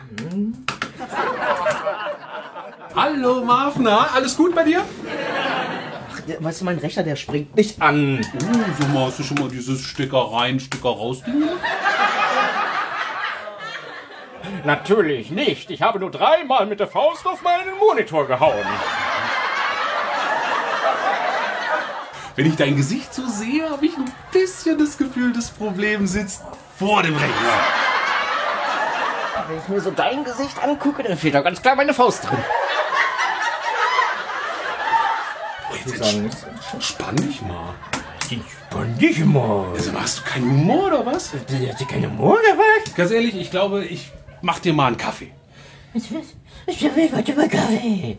Hallo Marfner, alles gut bei dir? Weißt du, mein Rechner, der springt nicht an. So mal, hast du schon mal dieses Stecker rein, Stecker raus Ding gemacht? Natürlich nicht. Ich habe nur 3-mal mit der Faust auf meinen Monitor gehauen. Wenn ich dein Gesicht so sehe, habe ich ein bisschen das Gefühl, das Problem sitzt vor dem Rechner. Wenn ich mir so dein Gesicht angucke, dann fehlt da ganz klar meine Faust drin. Spann dich mal. Spann dich mal. Also hast du keinen Humor oder was? Hat sie keinen Humor oder was? Ganz ehrlich, ich glaube, ich mach dir mal einen Kaffee. Ich will heute mal Kaffee.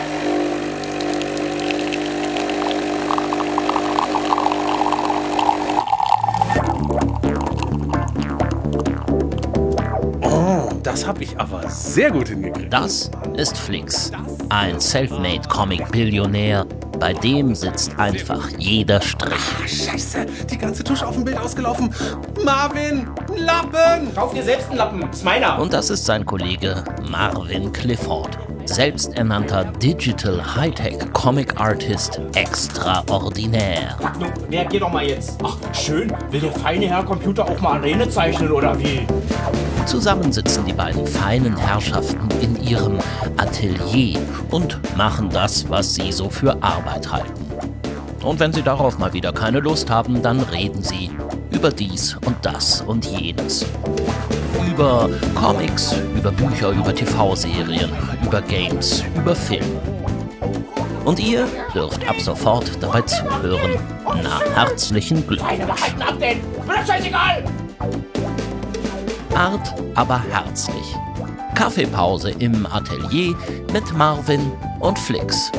Das habe ich aber sehr gut hingekriegt. Das ist Flix, ein Selfmade-Comic-Billionär. Bei dem sitzt einfach jeder Strich. Scheiße, die ganze Tusche auf dem Bild ausgelaufen. Marvin, ein Lappen! Kauf dir selbst einen Lappen, ist meiner. Und das ist sein Kollege Marvin Clifford, selbsternannter Digital Hightech Comic Artist extraordinär. Nun, reagier doch mal jetzt. Ach, schön. Will der feine Herr Computer auch mal Arene zeichnen, oder wie? Zusammen sitzen die beiden feinen Herrschaften in ihrem Atelier und machen das, was sie so für Arbeit halten. Und wenn sie darauf mal wieder keine Lust haben, dann reden sie über dies und das und jenes. Über Comics, über Bücher, über TV-Serien, über Games, über Film. Und ihr dürft ab sofort dabei zuhören. Na, herzlichen Glückwunsch. Halten ab denn! Mir das scheißegal! Art, aber herzlich. Kaffeepause im Atelier mit Marvin und Flix.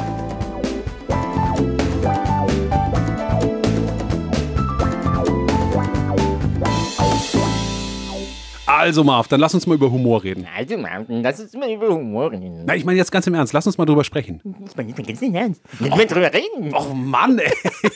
Also Marv, dann lass uns mal über Humor reden. Also, lass uns mal über Humor reden. Na, ich meine jetzt ganz im Ernst, lass uns mal drüber sprechen. Das war jetzt ganz nicht ernst. Lass mal drüber reden. Oh Mann, ey.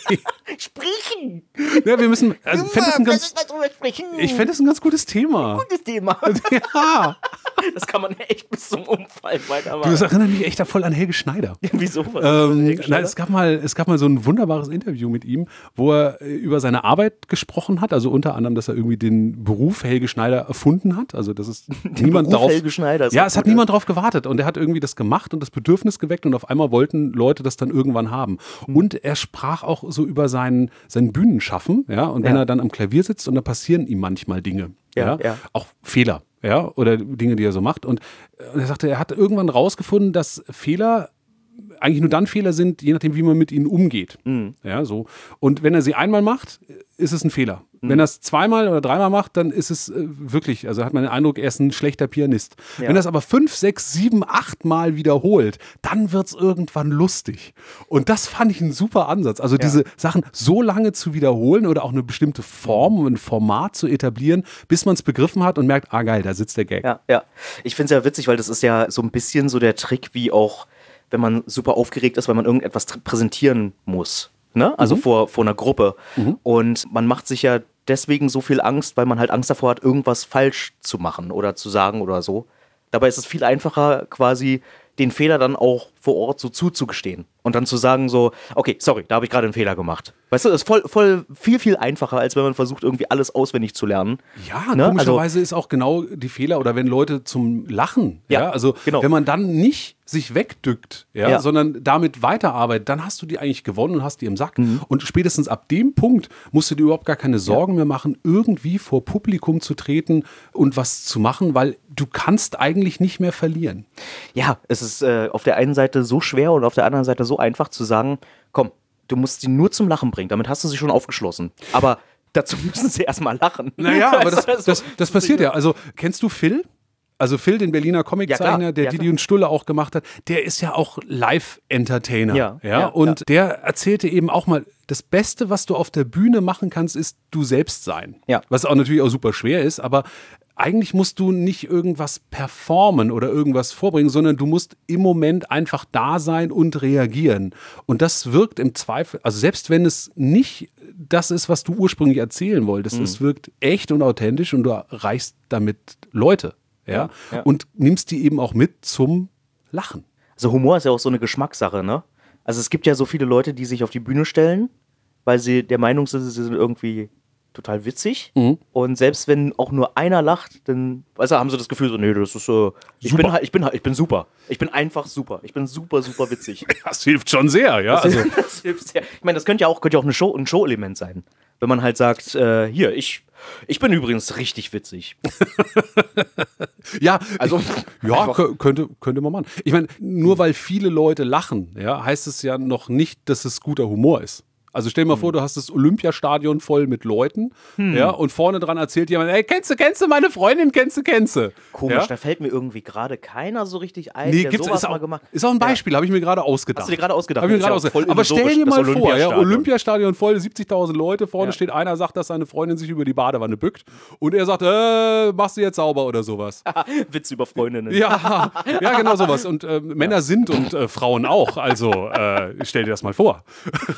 Sprechen! Ja, wir müssen, also, Lass uns mal drüber sprechen. ich fände es ein ganz gutes Thema. Gutes Thema. Ja. Das kann man echt bis zum Umfallen weitermachen. Du, das erinnert mich echt da voll an Helge Schneider. Wieso? Nein, es gab mal so ein wunderbares Interview mit ihm, wo er über seine Arbeit gesprochen hat. Also unter anderem, dass er irgendwie den Beruf Helge Schneider erfunden hat. Also das ist niemand Beruf darauf. Helge Schneider. Ja, es hat niemand drauf gewartet. Und er hat irgendwie das gemacht und das Bedürfnis geweckt und auf einmal wollten Leute das dann irgendwann haben. Und er sprach auch so über sein Bühnenschaffen. Ja, und wenn er dann am Klavier sitzt und da passieren ihm manchmal Dinge. Ja. Auch Fehler. Ja, oder Dinge, die er so macht. Und er sagte, er hat irgendwann rausgefunden, dass Fehler eigentlich nur dann Fehler sind, je nachdem, wie man mit ihnen umgeht. Ja, so. Und wenn er sie einmal macht, ist es ein Fehler. Wenn er es zweimal oder dreimal macht, dann ist es wirklich, also hat man den Eindruck, er ist ein schlechter Pianist. Ja. Wenn er es aber 5, 6, 7, 8 Mal wiederholt, dann wird es irgendwann lustig. Und das fand ich ein super Ansatz. Also diese Sachen so lange zu wiederholen oder auch eine bestimmte Form, ein Format zu etablieren, bis man es begriffen hat und merkt, ah geil, da sitzt der Gag. Ja. Ich finde es ja witzig, weil das ist ja so ein bisschen so der Trick, wie auch, wenn man super aufgeregt ist, weil man irgendetwas präsentieren muss. Ne? Also vor einer Gruppe. Und man macht sich ja deswegen so viel Angst, weil man halt Angst davor hat, irgendwas falsch zu machen oder zu sagen oder so. Dabei ist es viel einfacher, quasi den Fehler dann auch vor Ort so zuzugestehen. Und dann zu sagen so, okay, sorry, da habe ich gerade einen Fehler gemacht. Weißt du, das ist voll viel einfacher, als wenn man versucht, irgendwie alles auswendig zu lernen. Ja, ne? Komischerweise ist auch genau die Fehler, oder wenn Leute zum Lachen, also genau. Wenn man dann nicht sich wegdückt, sondern damit weiterarbeitet, dann hast du die eigentlich gewonnen und hast die im Sack. Und spätestens ab dem Punkt musst du dir überhaupt gar keine Sorgen mehr machen, irgendwie vor Publikum zu treten und was zu machen, weil du kannst eigentlich nicht mehr verlieren. Ja, es ist auf der einen Seite so schwer und auf der anderen Seite so einfach zu sagen, komm, du musst sie nur zum Lachen bringen, damit hast du sie schon aufgeschlossen. Aber dazu müssen sie erstmal lachen. Naja, aber das passiert ja. Also, kennst du Phil? Also Phil, den Berliner Comiczeichner, der Didi und Stulle auch gemacht hat, der ist ja auch Live-Entertainer. Und der erzählte eben auch mal, das Beste, was du auf der Bühne machen kannst, ist du selbst sein. Ja. Was auch natürlich auch super schwer ist, aber eigentlich musst du nicht irgendwas performen oder irgendwas vorbringen, sondern du musst im Moment einfach da sein und reagieren. Und das wirkt im Zweifel, also selbst wenn es nicht das ist, was du ursprünglich erzählen wolltest, es wirkt echt und authentisch und du erreichst damit Leute. ja, und nimmst die eben auch mit zum Lachen. Also Humor ist ja auch so eine Geschmackssache, ne? Also es gibt ja so viele Leute, die sich auf die Bühne stellen, weil sie der Meinung sind, sie sind irgendwie total witzig. Und selbst wenn auch nur einer lacht, dann haben sie das Gefühl so, nee, das ist so, ich bin super. Ich bin einfach super. Ich bin super, super witzig. Das hilft schon sehr, ja. Das hilft sehr. Ich meine, das könnte ja auch ein Show-Element sein. Wenn man halt sagt, hier, ich bin übrigens richtig witzig. Ja, Also, könnte man machen. Ich meine, nur weil viele Leute lachen, ja, heißt es ja noch nicht, dass es guter Humor ist. Also stell dir mal vor, du hast das Olympiastadion voll mit Leuten, ja, und vorne dran erzählt jemand, ey, kennst du meine Freundin, kennst du? Komisch, ja? da fällt mir irgendwie gerade keiner so richtig ein, Nee, der gibt's, sowas ist, mal auch, gemacht. ist auch ein Beispiel, habe ich mir gerade ausgedacht. Hast du dir gerade ausgedacht? Hab ich mir gerade Ist ja ausgedacht. voll Aber stell dir illusorisch, mal das vor, ja, Olympiastadion. Olympiastadion voll, 70.000 Leute, vorne Ja. steht einer, sagt, dass seine Freundin sich über die Badewanne bückt und er sagt, machst du jetzt sauber oder sowas. Witz über Freundinnen. Ja, genau sowas. Und Männer sind und Frauen auch, also stell dir das mal vor.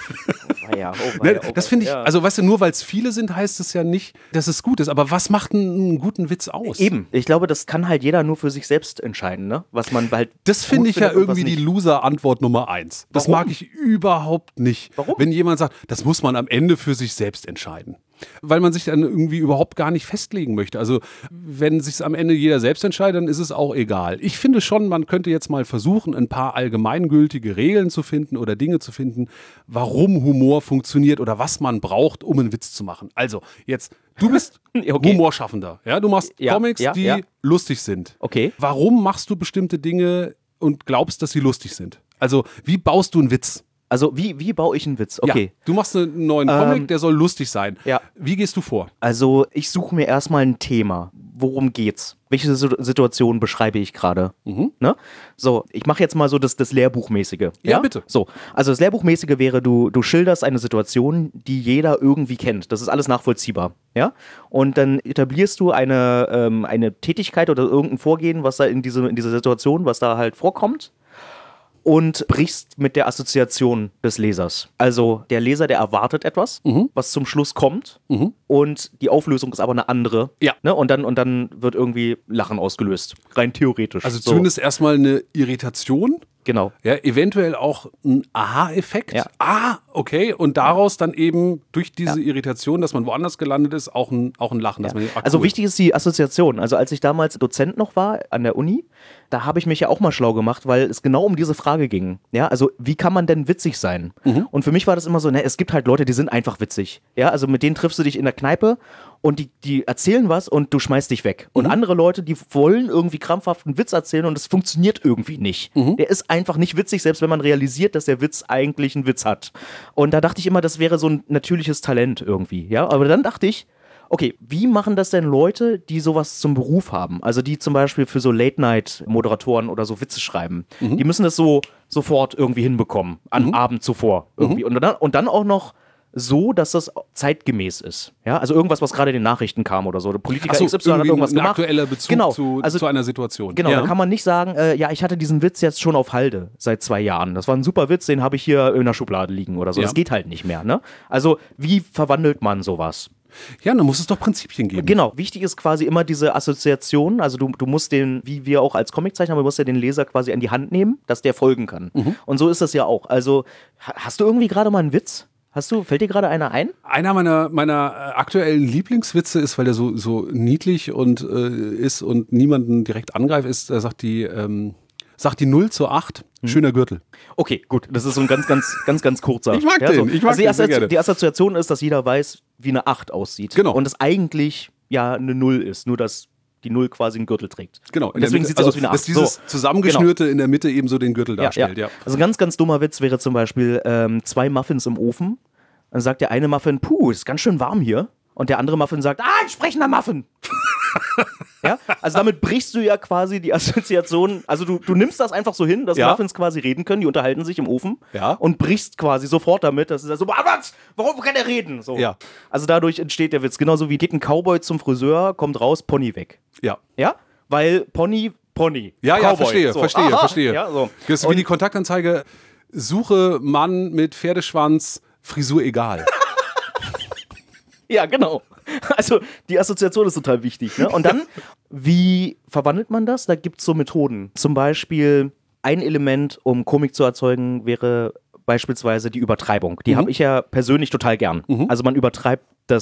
Das finde ich, also weißt du, nur weil es viele sind, heißt es ja nicht, dass es gut ist. Aber was macht einen guten Witz aus? Eben, ich glaube, das kann halt jeder nur für sich selbst entscheiden, ne? Was man halt. Das finde ich ja findet und was irgendwie die nicht. Loser-Antwort Nummer 1. Das Warum? mag ich überhaupt nicht. Warum? Wenn jemand sagt, das muss man am Ende für sich selbst entscheiden. Weil man sich dann irgendwie überhaupt gar nicht festlegen möchte. Also wenn sich am Ende jeder selbst entscheidet, dann ist es auch egal. Ich finde schon, man könnte jetzt mal versuchen, ein paar allgemeingültige Regeln zu finden oder Dinge zu finden, warum Humor funktioniert oder was man braucht, um einen Witz zu machen. Also jetzt, du bist Okay. Humorschaffender. Ja? Du machst Ja, Comics, ja, die ja. lustig sind. Okay. Warum machst du bestimmte Dinge und glaubst, dass sie lustig sind? Also wie baust du einen Witz? Also, wie baue ich einen Witz? Okay. Ja, du machst einen neuen Comic, der soll lustig sein. ja. Wie gehst du vor? Also, ich suche mir erstmal ein Thema. Worum geht's? Welche Situation beschreibe ich gerade? Ne? So, ich mache jetzt mal so das Lehrbuchmäßige. Ja, bitte. So, also das Lehrbuchmäßige wäre, du schilderst eine Situation, die jeder irgendwie kennt. Das ist alles nachvollziehbar. Ja? Und dann etablierst du eine Tätigkeit oder irgendein Vorgehen, was da in dieser Situation, was da halt vorkommt. Und brichst mit der Assoziation des Lesers. Also der Leser, der erwartet etwas, was zum Schluss kommt und die Auflösung ist aber eine andere. Ja. Ne? Und dann wird irgendwie Lachen ausgelöst. Rein theoretisch. Also So. zumindest erstmal eine Irritation. Genau. Ja, eventuell auch ein Aha-Effekt. Ja. Ah, okay. Und daraus dann eben durch diese Irritation, dass man woanders gelandet ist, auch ein Lachen. Dass man denkt, Also cool. wichtig ist die Assoziation. Also als ich damals Dozent noch war an der Uni, da habe ich mich ja auch mal schlau gemacht, weil es genau um diese Frage ging. Ja, also wie kann man denn witzig sein? Und für mich war das immer so, es gibt halt Leute, die sind einfach witzig. Ja, also mit denen triffst du dich in der Kneipe und die erzählen was und du schmeißt dich weg. Und andere Leute, die wollen irgendwie krampfhaft einen Witz erzählen und es funktioniert irgendwie nicht. Der ist einfach nicht witzig, selbst wenn man realisiert, dass der Witz eigentlich einen Witz hat. Und da dachte ich immer, das wäre so ein natürliches Talent irgendwie. Ja, aber dann dachte ich, okay, wie machen das denn Leute, die sowas zum Beruf haben? Also die zum Beispiel für so Late-Night-Moderatoren oder so Witze schreiben. Die müssen das so sofort irgendwie hinbekommen, am Abend zuvor irgendwie. Und dann auch noch so, dass das zeitgemäß ist. Ja, also irgendwas, was gerade in den Nachrichten kam oder so. Der Politiker Ach so, XY hat irgendwie irgendwas ein gemacht. aktueller Bezug Genau, zu einer Situation. Genau, Ja. da kann man nicht sagen, ja, ich hatte diesen Witz jetzt schon auf Halde seit 2 Jahren. Das war ein super Witz, den habe ich hier in der Schublade liegen oder so. Ja. Das geht halt nicht mehr. Ne? Also wie verwandelt man sowas? Ja, dann muss es doch Prinzipien geben. Genau, wichtig ist quasi immer diese Assoziation, also du musst den, wie wir auch als Comiczeichner, du musst ja den Leser quasi an die Hand nehmen, dass der folgen kann. Und so ist das ja auch. Also hast du irgendwie gerade mal einen Witz? Fällt dir gerade einer ein? Einer meiner aktuellen Lieblingswitze ist, weil der so niedlich und ist und niemanden direkt angreift, ist, da sagt die 0 zu 8, schöner Gürtel. Okay, gut, das ist so ein ganz kurzer. Ich mag den, ich mag also den sehr gerne. die Assoziation ist, dass jeder weiß, wie eine 8 aussieht. Genau. Und es eigentlich ja eine 0 ist, nur dass die 0 quasi einen Gürtel trägt. Genau. Und deswegen sieht es aus wie eine 8. Dass dieses zusammengeschnürte in der Mitte eben so den Gürtel darstellt. Ja. Also ein ganz dummer Witz wäre zum Beispiel 2 Muffins im Ofen. Dann sagt der eine Muffin, ist ganz schön warm hier. Und der andere Muffin sagt, ein sprechender Muffin. Ja, also damit brichst du ja quasi die Assoziation, also du nimmst das einfach so hin, dass Muffins quasi reden können, die unterhalten sich im Ofen und brichst quasi sofort damit, dass es so, warum kann er reden? So. Ja. Also dadurch entsteht der Witz, genauso wie geht ein Cowboy zum Friseur, kommt raus, Pony weg. Ja. Ja, weil Pony. Ja, Cowboy. Verstehe. Ja, so. Das ist wie die Kontaktanzeige, suche Mann mit Pferdeschwanz, Frisur egal. Ja, genau. Also die Assoziation ist total wichtig. Ne? Und dann, wie verwandelt man das? Da gibt es so Methoden. Zum Beispiel ein Element, um Komik zu erzeugen, wäre beispielsweise die Übertreibung. Die habe ich ja persönlich total gern. Also man übertreibt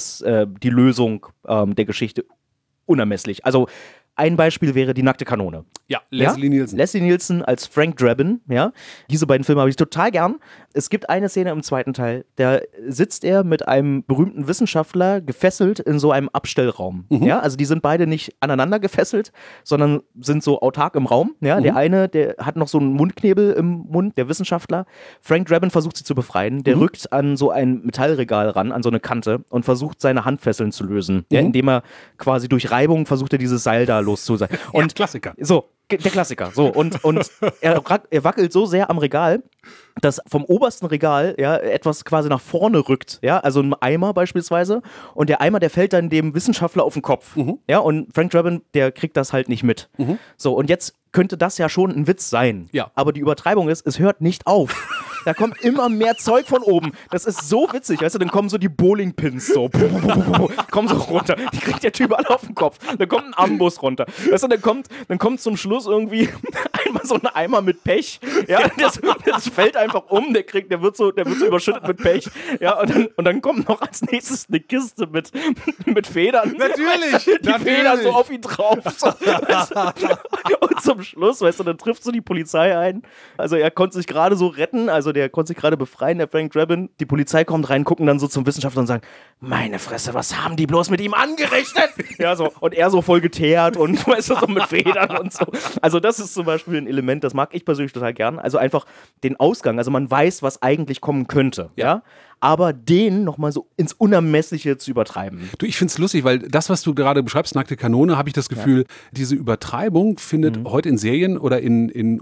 die Lösung der Geschichte unermesslich. Also ein Beispiel wäre die nackte Kanone. Ja, Leslie Nielsen. Leslie Nielsen als Frank Drabin, ja. Diese beiden Filme habe ich total gern. Es gibt eine Szene im zweiten Teil, da sitzt er mit einem berühmten Wissenschaftler gefesselt in so einem Abstellraum. Ja, also die sind beide nicht aneinander gefesselt, sondern sind so autark im Raum. Ja, der eine, der hat noch so einen Mundknebel im Mund, der Wissenschaftler. Frank Drabin versucht sie zu befreien. Der rückt an so ein Metallregal ran, an so eine Kante und versucht seine Handfesseln zu lösen. Ja, indem er quasi durch Reibung versucht, dieses Seil da los zu sein. Und Klassiker. So, der Klassiker. So, und er wackelt so sehr am Regal, dass vom obersten Regal etwas quasi nach vorne rückt. Ja, also ein Eimer beispielsweise. Und der Eimer, der fällt dann dem Wissenschaftler auf den Kopf. Ja, und Frank Drabin, der kriegt das halt nicht mit. So, und jetzt könnte das ja schon ein Witz sein. Ja. Aber die Übertreibung ist, es hört nicht auf. Da kommt immer mehr Zeug von oben. Das ist so witzig, weißt du, dann kommen so die Bowlingpins so, kommen so runter. Die kriegt der Typ alle auf den Kopf. Dann kommt ein Amboss runter. Weißt du, dann kommt zum Schluss irgendwie einmal so ein Eimer mit Pech. Ja, das fällt einfach um, der wird so überschüttet mit Pech. Ja, und dann kommt noch als nächstes eine Kiste mit Federn. Natürlich, die Federn so auf ihn drauf. So, weißt du? Und zum Schluss, weißt du, dann trifft so die Polizei ein. Also er konnte sich gerade so retten, also der konnte sich gerade befreien, der Frank Drabin. Die Polizei kommt rein, gucken dann so zum Wissenschaftler und sagen, meine Fresse, was haben die bloß mit ihm angerichtet? Ja, so. Und er so voll geteert und weißt du, so mit Federn und so. Also das ist zum Beispiel ein Element, das mag ich persönlich total gern. Also einfach den Ausgang, also man weiß, was eigentlich kommen könnte, ja? Aber den nochmal so ins Unermessliche zu übertreiben. Du, ich finde es lustig, weil das, was du gerade beschreibst, nackte Kanone, habe ich das Gefühl, diese Übertreibung findet heute in Serien oder in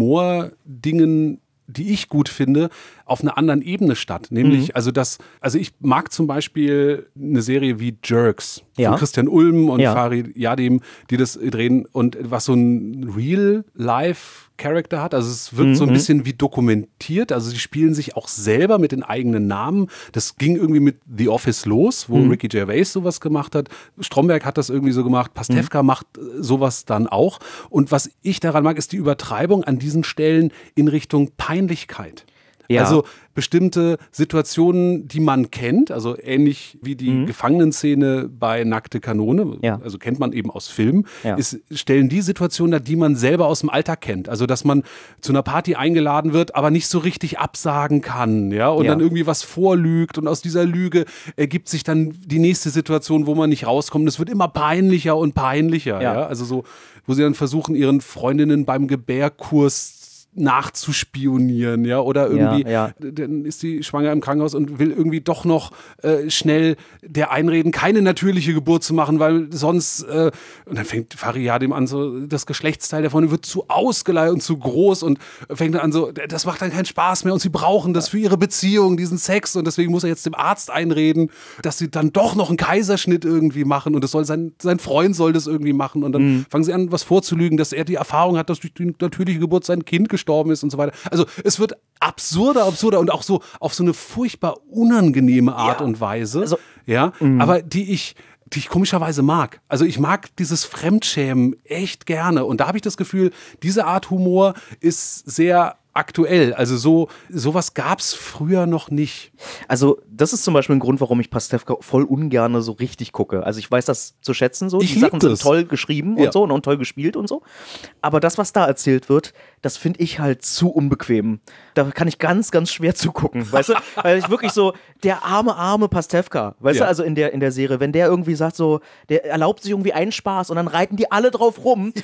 Humordingen, die ich gut finde, auf einer anderen Ebene statt. Nämlich, also ich mag zum Beispiel eine Serie wie Jerks von Christian Ulm und Farid Yadim, die das drehen und was so ein Real-Life-Character hat. Also es wirkt so ein bisschen wie dokumentiert. Also sie spielen sich auch selber mit den eigenen Namen. Das ging irgendwie mit The Office los, wo Ricky Gervais sowas gemacht hat. Stromberg hat das irgendwie so gemacht. Pastewka macht sowas dann auch. Und was ich daran mag, ist die Übertreibung an diesen Stellen in Richtung Peinlichkeit. Ja. Also bestimmte Situationen, die man kennt, also ähnlich wie die Gefangenenszene bei Nackte Kanone, also kennt man eben aus Filmen, stellen die Situationen dar, die man selber aus dem Alltag kennt. Also dass man zu einer Party eingeladen wird, aber nicht so richtig absagen kann, und dann irgendwie was vorlügt und aus dieser Lüge ergibt sich dann die nächste Situation, wo man nicht rauskommt. Es wird immer peinlicher und peinlicher, also so, wo sie dann versuchen, ihren Freundinnen beim Gebärkurs nachzuspionieren, oder irgendwie, dann ist sie schwanger im Krankenhaus und will irgendwie doch noch schnell der einreden, keine natürliche Geburt zu machen, weil sonst, und dann fängt Farid Yadim an, so, das Geschlechtsteil der Freundin wird zu ausgeleiert und zu groß und fängt dann an, so, das macht dann keinen Spaß mehr und sie brauchen das für ihre Beziehung, diesen Sex, und deswegen muss er jetzt dem Arzt einreden, dass sie dann doch noch einen Kaiserschnitt irgendwie machen und das soll sein Freund soll das irgendwie machen, und dann fangen sie an, was vorzulügen, dass er die Erfahrung hat, dass durch die natürliche Geburt sein Kind gestorben ist und so weiter. Also es wird absurder und auch so auf so eine furchtbar unangenehme Art und Weise, also, aber die ich komischerweise mag. Also ich mag dieses Fremdschämen echt gerne, und da habe ich das Gefühl, diese Art Humor ist sehr aktuell. Also sowas gab es früher noch nicht. Also das ist zum Beispiel ein Grund, warum ich Pastewka voll ungern so richtig gucke. Also ich weiß das zu schätzen so. Die Sachen sind toll geschrieben und so und toll gespielt und so. Aber das, was da erzählt wird, das finde ich halt zu unbequem. Da kann ich ganz, ganz schwer zugucken, weißt du? Weil ich wirklich so, der arme Pastewka, weißt du, also in der Serie, wenn der irgendwie sagt so, der erlaubt sich irgendwie einen Spaß und dann reiten die alle drauf rum,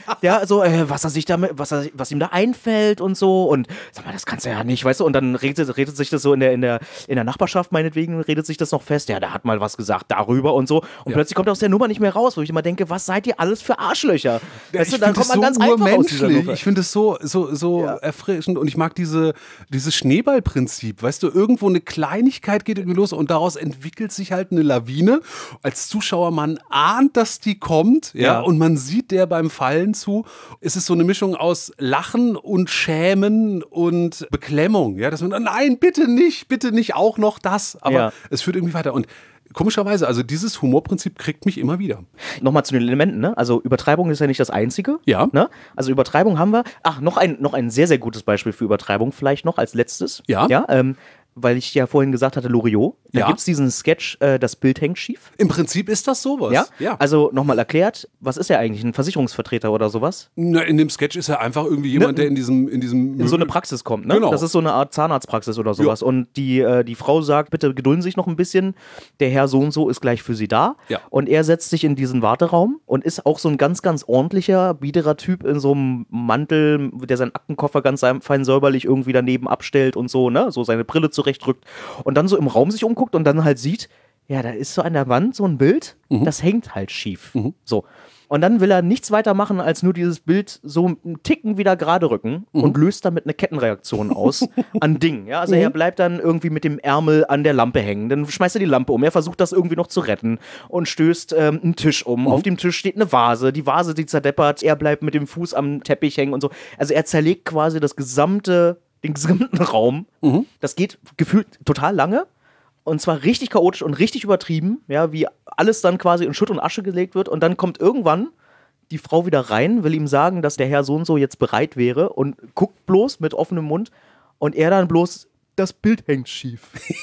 was ihm da einfällt und so, und sag mal, das kannst du ja nicht, weißt du, und dann redet sich das so in der Nachbarschaft meinetwegen, redet sich das noch fest, der hat mal was gesagt darüber und so, und plötzlich kommt er aus der Nummer nicht mehr raus, wo ich immer denke, was seid ihr alles für Arschlöcher? Weißt du, dann kommt man ganz einfach aus dieser Nummer. Ich finde es so erfrischend, und ich mag dieses Schneeballprinzip, weißt du, irgendwo eine Kleinigkeit geht irgendwie los und daraus entwickelt sich halt eine Lawine. Als Zuschauer, man ahnt, dass die kommt, und man sieht der beim Fallen zu. Es ist so eine Mischung aus Lachen und Schämen und Beklemmung, dass man, nein, bitte nicht auch noch das, aber es führt irgendwie weiter. Und komischerweise, also dieses Humorprinzip kriegt mich immer wieder. Nochmal zu den Elementen, ne? Also Übertreibung ist ja nicht das Einzige. Ja. Ne? Also Übertreibung haben wir. Ach, noch ein sehr, sehr gutes Beispiel für Übertreibung vielleicht noch als letztes. Ja. Weil ich ja vorhin gesagt hatte, Loriot. Da Ja. gibt es diesen Sketch, das Bild hängt schief. Im Prinzip ist das sowas. Ja? Also nochmal erklärt, was ist er eigentlich? Ein Versicherungsvertreter oder sowas? Na, in dem Sketch ist er einfach irgendwie jemand, der in diesem In so eine Praxis kommt, ne? Genau. Das ist so eine Art Zahnarztpraxis oder sowas. Und die Frau sagt, bitte gedulden Sie sich noch ein bisschen. Der Herr so und so ist gleich für Sie da. Ja. Und er setzt sich in diesen Warteraum und ist auch so ein ganz, ganz ordentlicher, biederer Typ in so einem Mantel, der seinen Aktenkoffer ganz fein säuberlich irgendwie daneben abstellt und so, ne? So seine Brille zurechtrückt. Und dann so im Raum sich umguckt und dann halt sieht, ja, da ist so an der Wand so ein Bild, das hängt halt schief. So. Und dann will er nichts weiter machen, als nur dieses Bild so einen Ticken wieder gerade rücken und löst damit eine Kettenreaktion aus an Dingen. Ja? Also er bleibt dann irgendwie mit dem Ärmel an der Lampe hängen. Dann schmeißt er die Lampe um. Er versucht das irgendwie noch zu retten und stößt einen Tisch um. Auf dem Tisch steht eine Vase. Die Vase, die zerdeppert. Er bleibt mit dem Fuß am Teppich hängen und so. Also er zerlegt quasi den gesamten Raum. Das geht gefühlt total lange. Und zwar richtig chaotisch und richtig übertrieben, ja, wie alles dann quasi in Schutt und Asche gelegt wird. Und dann kommt irgendwann die Frau wieder rein, will ihm sagen, dass der Herr so und so jetzt bereit wäre und guckt bloß mit offenem Mund. Und er dann bloß, das Bild hängt schief.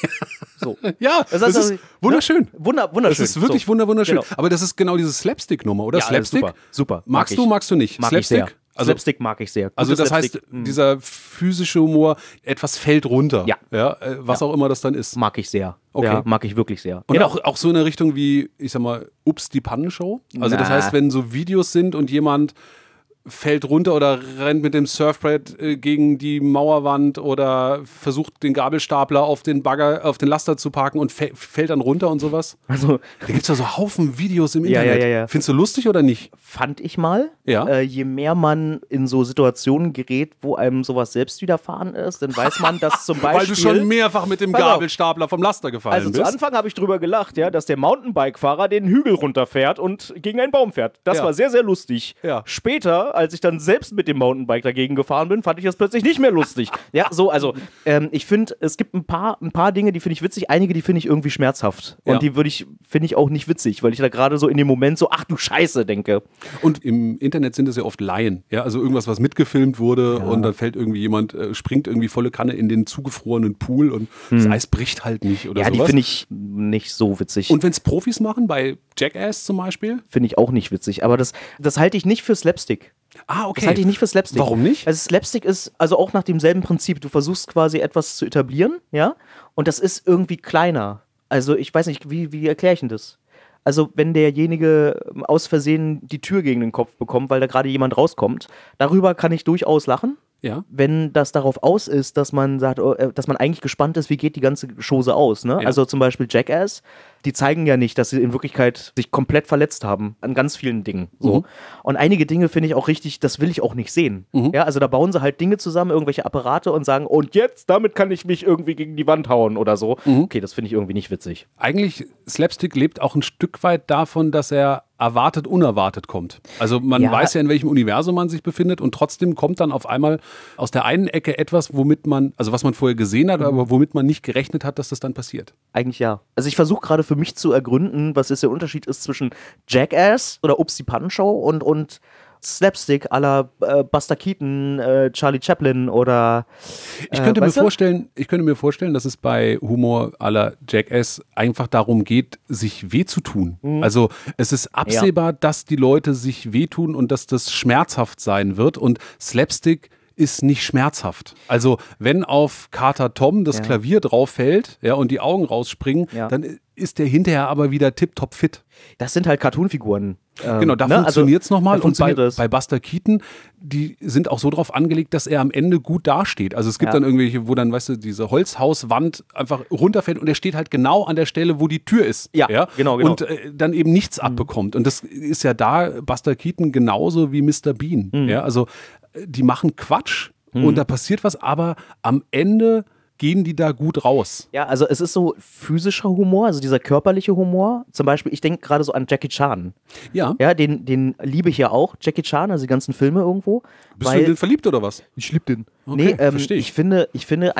So. Ja, das ist wunderschön. Wunderschön. Das ist wirklich wunderschön. Genau. Aber das ist genau diese Slapstick-Nummer, oder? Ja, Slapstick? super. Magst du nicht? Mag ich sehr. Also, Slapstick mag ich sehr. also Gutes das heißt, Slapstick, dieser physische Humor, etwas fällt runter. Ja. Was auch immer das dann ist. mag ich sehr. Okay. Ja, mag ich wirklich sehr. Und Genau. auch so in der Richtung wie, ich sag mal, Ups, die Pannenshow. Also das Na. heißt, wenn so Videos sind und jemand fällt runter oder rennt mit dem Surfbrett gegen die Mauerwand oder versucht den Gabelstapler auf den Bagger, auf den Laster zu parken und fällt dann runter und sowas. Also Da gibt es ja so Haufen Videos im Ja, Internet. ja. Findest du lustig oder nicht? fand ich mal, Ja. je mehr man in so Situationen gerät, wo einem sowas selbst widerfahren ist, dann weiß man, dass zum Beispiel... Weil du schon mehrfach mit dem Pass auf. Gabelstapler vom Laster gefallen Also zu bist. Anfang habe ich drüber gelacht, ja, dass der Mountainbike-Fahrer den Hügel runterfährt und gegen einen Baum fährt. Das Ja. war sehr, sehr lustig. Ja. Später, als ich dann selbst mit dem Mountainbike dagegen gefahren bin, fand ich das plötzlich nicht mehr lustig. Ja, so, also ich finde, es gibt ein paar Dinge, die finde ich witzig, einige, die finde ich irgendwie schmerzhaft. Und Ja. die finde ich auch nicht witzig, weil ich da gerade so in dem Moment so, ach du Scheiße, denke. Und im Internet sind es ja oft Laien. Ja, also irgendwas, was mitgefilmt wurde und dann fällt irgendwie jemand, springt irgendwie volle Kanne in den zugefrorenen Pool und das Eis bricht halt nicht oder Ja, die sowas. finde ich nicht so witzig. Und wenn es Profis machen, bei Jackass zum Beispiel? Finde ich auch nicht witzig. Aber das halte ich nicht für Slapstick. Ah, okay. Das halte ich nicht für Slapstick. Warum nicht? Also Slapstick ist also auch nach demselben Prinzip. Du versuchst quasi etwas zu etablieren, ja, und das ist irgendwie kleiner. Also ich weiß nicht, wie erkläre ich denn das? Also wenn derjenige aus Versehen die Tür gegen den Kopf bekommt, weil da gerade jemand rauskommt, darüber kann ich durchaus lachen. Ja. Wenn das darauf aus ist, dass man sagt, dass man eigentlich gespannt ist, wie geht die ganze Chose aus, ne? Ja. Also zum Beispiel Jackass, die zeigen ja nicht, dass sie in Wirklichkeit sich komplett verletzt haben an ganz vielen Dingen. So. Und einige Dinge finde ich auch richtig, das will ich auch nicht sehen. Ja, also da bauen sie halt Dinge zusammen, irgendwelche Apparate und sagen, und jetzt, damit kann ich mich irgendwie gegen die Wand hauen oder so. Okay, das finde ich irgendwie nicht witzig. Eigentlich, Slapstick lebt auch ein Stück weit davon, dass er erwartet, unerwartet kommt. Also man Ja. weiß ja, in welchem Universum man sich befindet und trotzdem kommt dann auf einmal aus der einen Ecke etwas, womit man, also was man vorher gesehen hat, aber womit man nicht gerechnet hat, dass das dann passiert. Eigentlich ja. Also ich versuche gerade für mich zu ergründen, was jetzt der Unterschied ist zwischen Jackass oder Ups die Pannenshow und Slapstick à la Buster Keaton, Charlie Chaplin oder Ich könnte mir weißt du? vorstellen, dass es bei Humor à la Jackass einfach darum geht, sich weh zu tun. Also es ist absehbar, dass die Leute sich wehtun und dass das schmerzhaft sein wird und Slapstick ist nicht schmerzhaft. Also wenn auf Kater Tom das Klavier drauf fällt, ja, und die Augen rausspringen, Ja. dann ist der hinterher aber wieder tipptopp fit. Das sind halt Cartoon-Figuren. Genau, da ne? funktioniert es nochmal. Da Und bei, funktioniert es. bei Buster Keaton, die sind auch so drauf angelegt, dass er am Ende gut dasteht. Also es gibt dann irgendwelche, wo dann, weißt du, diese Holzhauswand einfach runterfällt und er steht halt genau an der Stelle, wo die Tür ist. Ja, genau. Und dann eben nichts abbekommt. Und das ist ja da Buster Keaton genauso wie Mr. Bean. Ja, also die machen Quatsch und da passiert was, aber am Ende gehen die da gut raus. Ja, also es ist so physischer Humor, also dieser körperliche Humor. Zum Beispiel, ich denke gerade so an Jackie Chan. Ja. Ja, den liebe ich ja auch, Jackie Chan, also die ganzen Filme irgendwo. Bist du in den verliebt oder was? Ich liebe den. Okay, Nee, versteh ich. ich finde einfach,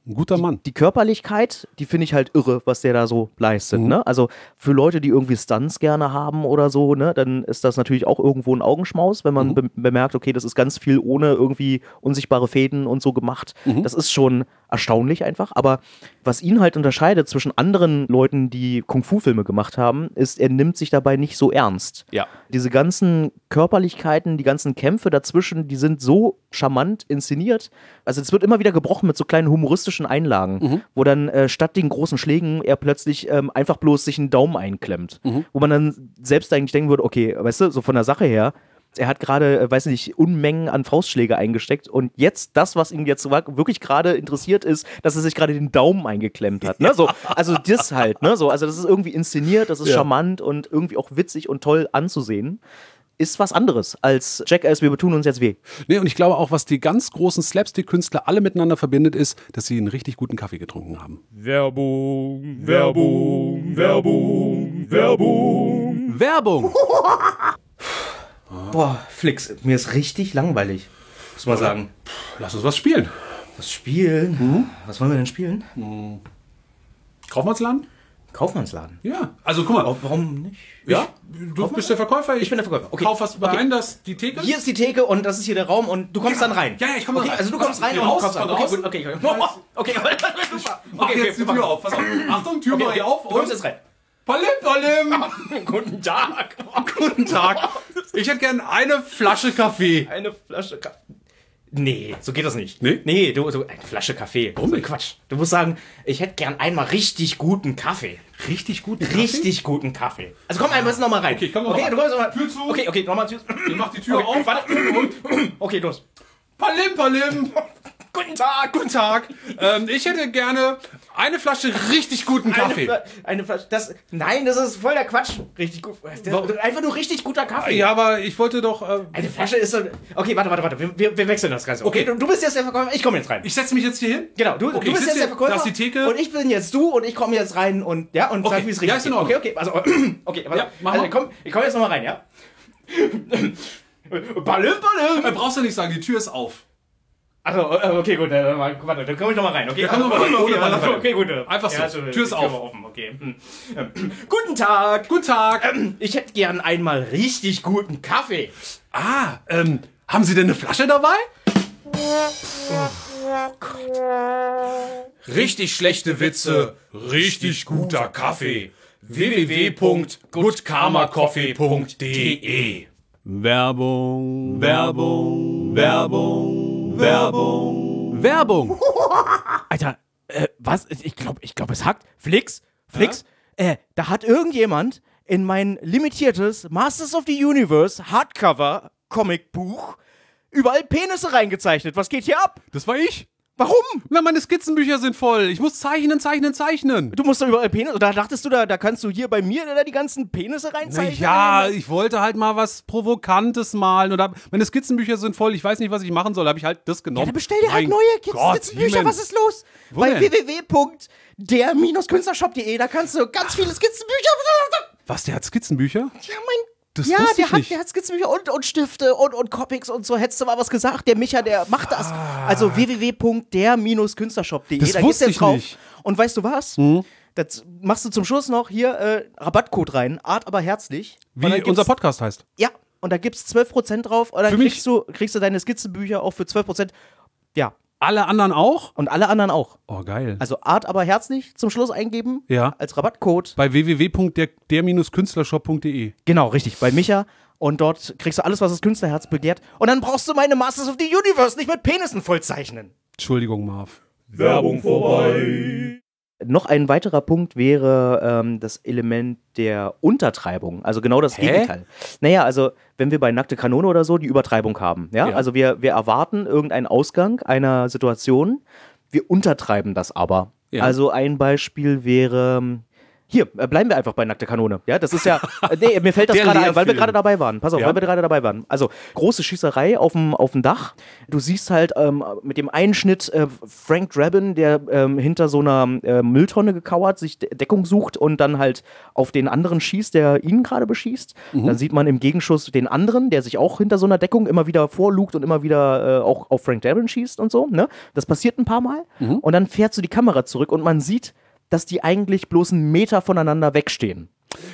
Ein guter Mann. Die Körperlichkeit, die finde ich halt irre, was der da so leistet. Ne? Also für Leute, die irgendwie Stunts gerne haben oder so, ne, dann ist das natürlich auch irgendwo ein Augenschmaus, wenn man bemerkt, okay, das ist ganz viel ohne irgendwie unsichtbare Fäden und so gemacht. Das ist schon erstaunlich einfach. Aber was ihn halt unterscheidet zwischen anderen Leuten, die Kung-Fu-Filme gemacht haben, ist, er nimmt sich dabei nicht so ernst. Ja. Diese ganzen Körperlichkeiten, die ganzen Kämpfe dazwischen, die sind so charmant inszeniert. Also es wird immer wieder gebrochen mit so kleinen humoristischen Einlagen, wo dann statt den großen Schlägen er plötzlich einfach bloß sich einen Daumen einklemmt. Wo man dann selbst eigentlich denken würde, okay, weißt du, so von der Sache her, er hat gerade, weiß nicht, Unmengen an Faustschläge eingesteckt und jetzt das, was ihn jetzt wirklich gerade interessiert ist, dass er sich gerade den Daumen eingeklemmt hat. Ne? So, also das halt, ne? So, also das ist irgendwie inszeniert, das ist charmant und irgendwie auch witzig und toll anzusehen. Ist was anderes als Jackass, wir tun uns jetzt weh. Nee, und ich glaube auch, was die ganz großen Slapstick-Künstler alle miteinander verbindet, ist, dass sie einen richtig guten Kaffee getrunken haben. Werbung, Werbung, Werbung, Werbung. Werbung! Boah, Flix, mir ist richtig langweilig, muss man sagen. Lass uns was spielen. Was spielen? Was wollen wir denn spielen? Kaufmannsladen? Kaufmannsladen. Ja. Also guck mal. Warum nicht? Ja, du bist der Verkäufer. Ich bin der Verkäufer. Okay. Kauf was rein, die Theke? Hier ist die Theke und das ist hier der Raum und du kommst dann rein. Ja, ich komme okay, rein. Also du kommst rein und raus, kommst rein. Okay, gut, okay. Mach jetzt die Tür auf. Pass auf. Achtung, Tür mach ich auf. Du kommst jetzt rein. Palim, palim. Guten Tag. Guten Tag. Ich hätte gern eine Flasche Kaffee. Eine Flasche Kaffee. Nee, so geht das nicht. Nee? Nee, du eine Flasche Kaffee. Warum nicht? Quatsch. Du musst sagen, ich hätte gern einmal richtig guten Kaffee. Richtig guten Kaffee? Richtig guten Kaffee. Also komm einmal noch mal rein. Okay, komm noch mal. Du kommst noch mal. Tür zu. Okay, nochmal Tür. Ich mach die Tür auf. Warte. Okay, los. Palim, palim. Guten Tag. Guten Tag. Ich hätte gerne eine Flasche richtig guten Kaffee. Eine Flasche. Nein, das ist voll der Quatsch. Richtig gut. Einfach nur richtig guter Kaffee. Ja, aber ich wollte doch... Eine Flasche ist so... Okay, warte. Wir wechseln das Ganze. Okay, du bist jetzt der Verkäufer. Ich komme jetzt rein. Ich setze mich jetzt hier hin? Genau, du bist jetzt der Verkäufer. Da ist die Theke. Und ich bin jetzt du und ich komme jetzt rein und sag, wie es richtig ja, ist in Ordnung. Okay, also... Okay, ja, also ich komm jetzt nochmal rein, ja? Palim. Brauchst du nicht sagen, die Tür ist auf. Achso, okay, gut, warte, dann komme ich nochmal rein. Okay, komm noch mal rein. Okay, gut. Einfach so, ja, also, Tür ist auf. Offen. Okay. Guten Tag. Guten Tag. Ich hätte gern einmal richtig guten Kaffee. Haben Sie denn eine Flasche dabei? Richtig schlechte Witze, richtig guter Kaffee. www.goodkarmacoffee.de Werbung, Werbung, Werbung, Werbung, Werbung. Alter, was? Ich glaube, es hackt. Flix, da hat irgendjemand in mein limitiertes Masters of the Universe Hardcover Comicbuch überall Penisse reingezeichnet. Was geht hier ab? Das war ich. Warum? Na, meine Skizzenbücher sind voll. Ich muss zeichnen. Du musst da überall Penisse. Oder dachtest du, da kannst du hier bei mir da die ganzen Penisse reinzeichnen? Ja, ich wollte halt mal was Provokantes malen. Oder meine Skizzenbücher sind voll. Ich weiß nicht, was ich machen soll. Da habe ich halt das genommen. Ja, dann bestell dir halt neue Skizzenbücher. Was ist los? Wo bei denn? www.der-künstlershop.de, da kannst du ganz viele Skizzenbücher. Was, der hat Skizzenbücher? Ja, Das wusste ich nicht. Der hat Skizzenbücher und Stifte und Comics und so. Hättest du mal was gesagt? Der Micha, der macht das. Also www.der-künstlershop.de. Das da wusste gehst ich du drauf. nicht. Und weißt du was? Das machst du zum Schluss noch hier Rabattcode rein. Art aber herzlich. Und dann Wie gibt's- unser Podcast heißt. Ja, und da gibt's 12% drauf. Und dann Für mich? kriegst du deine Skizzenbücher auch für 12%. Ja. Alle anderen auch? Und alle anderen auch. Oh, geil. Also Art aber herzlich zum Schluss eingeben. Ja. Als Rabattcode. Bei www.der-künstlershop.de. Genau, richtig. Bei Micha. Und dort kriegst du alles, was das Künstlerherz begehrt. Und dann brauchst du meine Masters of the Universe nicht mit Penissen vollzeichnen. Entschuldigung, Marv. Werbung vorbei. Noch ein weiterer Punkt wäre das Element der Untertreibung, also genau das Gegenteil. Naja, also wenn wir bei Nackte Kanone oder so die Übertreibung haben, ja? Ja. Also wir erwarten irgendeinen Ausgang einer Situation, wir untertreiben das aber. Ja. Also ein Beispiel wäre, Hier, bleiben wir einfach bei Nackte Kanone. Ja, das ist ja, nee, mir fällt das Der gerade ein, weil wir Lehrfilm. gerade dabei waren. Pass auf, Ja. weil wir gerade dabei waren. Also, große Schießerei auf dem Dach. Du siehst halt mit dem Einschnitt Frank Drabin, der hinter so einer Mülltonne gekauert, sich Deckung sucht und dann halt auf den anderen schießt, der ihn gerade beschießt. Dann sieht man im Gegenschuss den anderen, der sich auch hinter so einer Deckung immer wieder vorlugt und immer wieder auch auf Frank Drabin schießt und so. Ne? Das passiert ein paar Mal. Und dann fährt so die Kamera zurück und man sieht, dass die eigentlich bloß einen Meter voneinander wegstehen.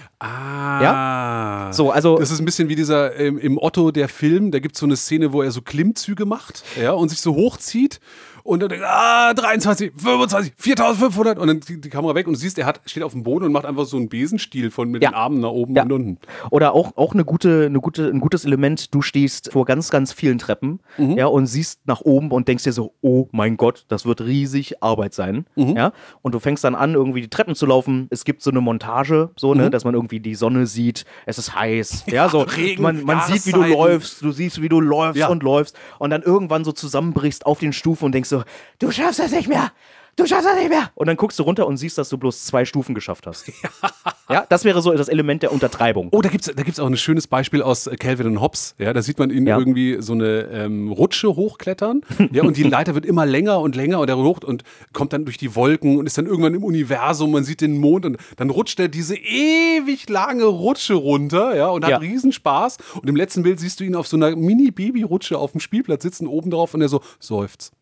Ah. So, also Das ist ein bisschen wie dieser im Otto der Film, da gibt es so eine Szene, wo er so Klimmzüge macht, ja, und sich so hochzieht und dann denkt, 23, 25, 4500 und dann die Kamera weg und du siehst, steht auf dem Boden und macht einfach so einen Besenstiel mit Ja. den Armen nach oben Ja. und unten. Oder auch ein gutes Element, du stehst vor ganz, ganz vielen Treppen, ja, und siehst nach oben und denkst dir so, oh mein Gott, das wird riesig Arbeit sein. Ja? Und du fängst dann an, irgendwie die Treppen zu laufen. Es gibt so eine Montage, so, ne, dass man irgendwie die Sonne sieht, es ist heiß. Ja, so, Regen, man sieht, wie du Jahreszeiten. läufst, du siehst, wie du läufst Ja. und läufst und dann irgendwann so zusammenbrichst auf den Stufen und denkst so, du schaffst das nicht mehr. Du schaffst das nicht mehr. Und dann guckst du runter und siehst, dass du bloß 2 Stufen geschafft hast. Ja, das wäre so das Element der Untertreibung. Oh, da gibt's auch ein schönes Beispiel aus Calvin und Hobbes. Ja, da sieht man ihn Ja. irgendwie so eine Rutsche hochklettern. Ja, und die Leiter wird immer länger und länger und er hocht und kommt dann durch die Wolken und ist dann irgendwann im Universum. Man sieht den Mond und dann rutscht er diese ewig lange Rutsche runter, ja, und hat Ja. Riesenspaß. Und im letzten Bild siehst du ihn auf so einer Mini-Baby-Rutsche auf dem Spielplatz sitzen, oben drauf und er so seufzt.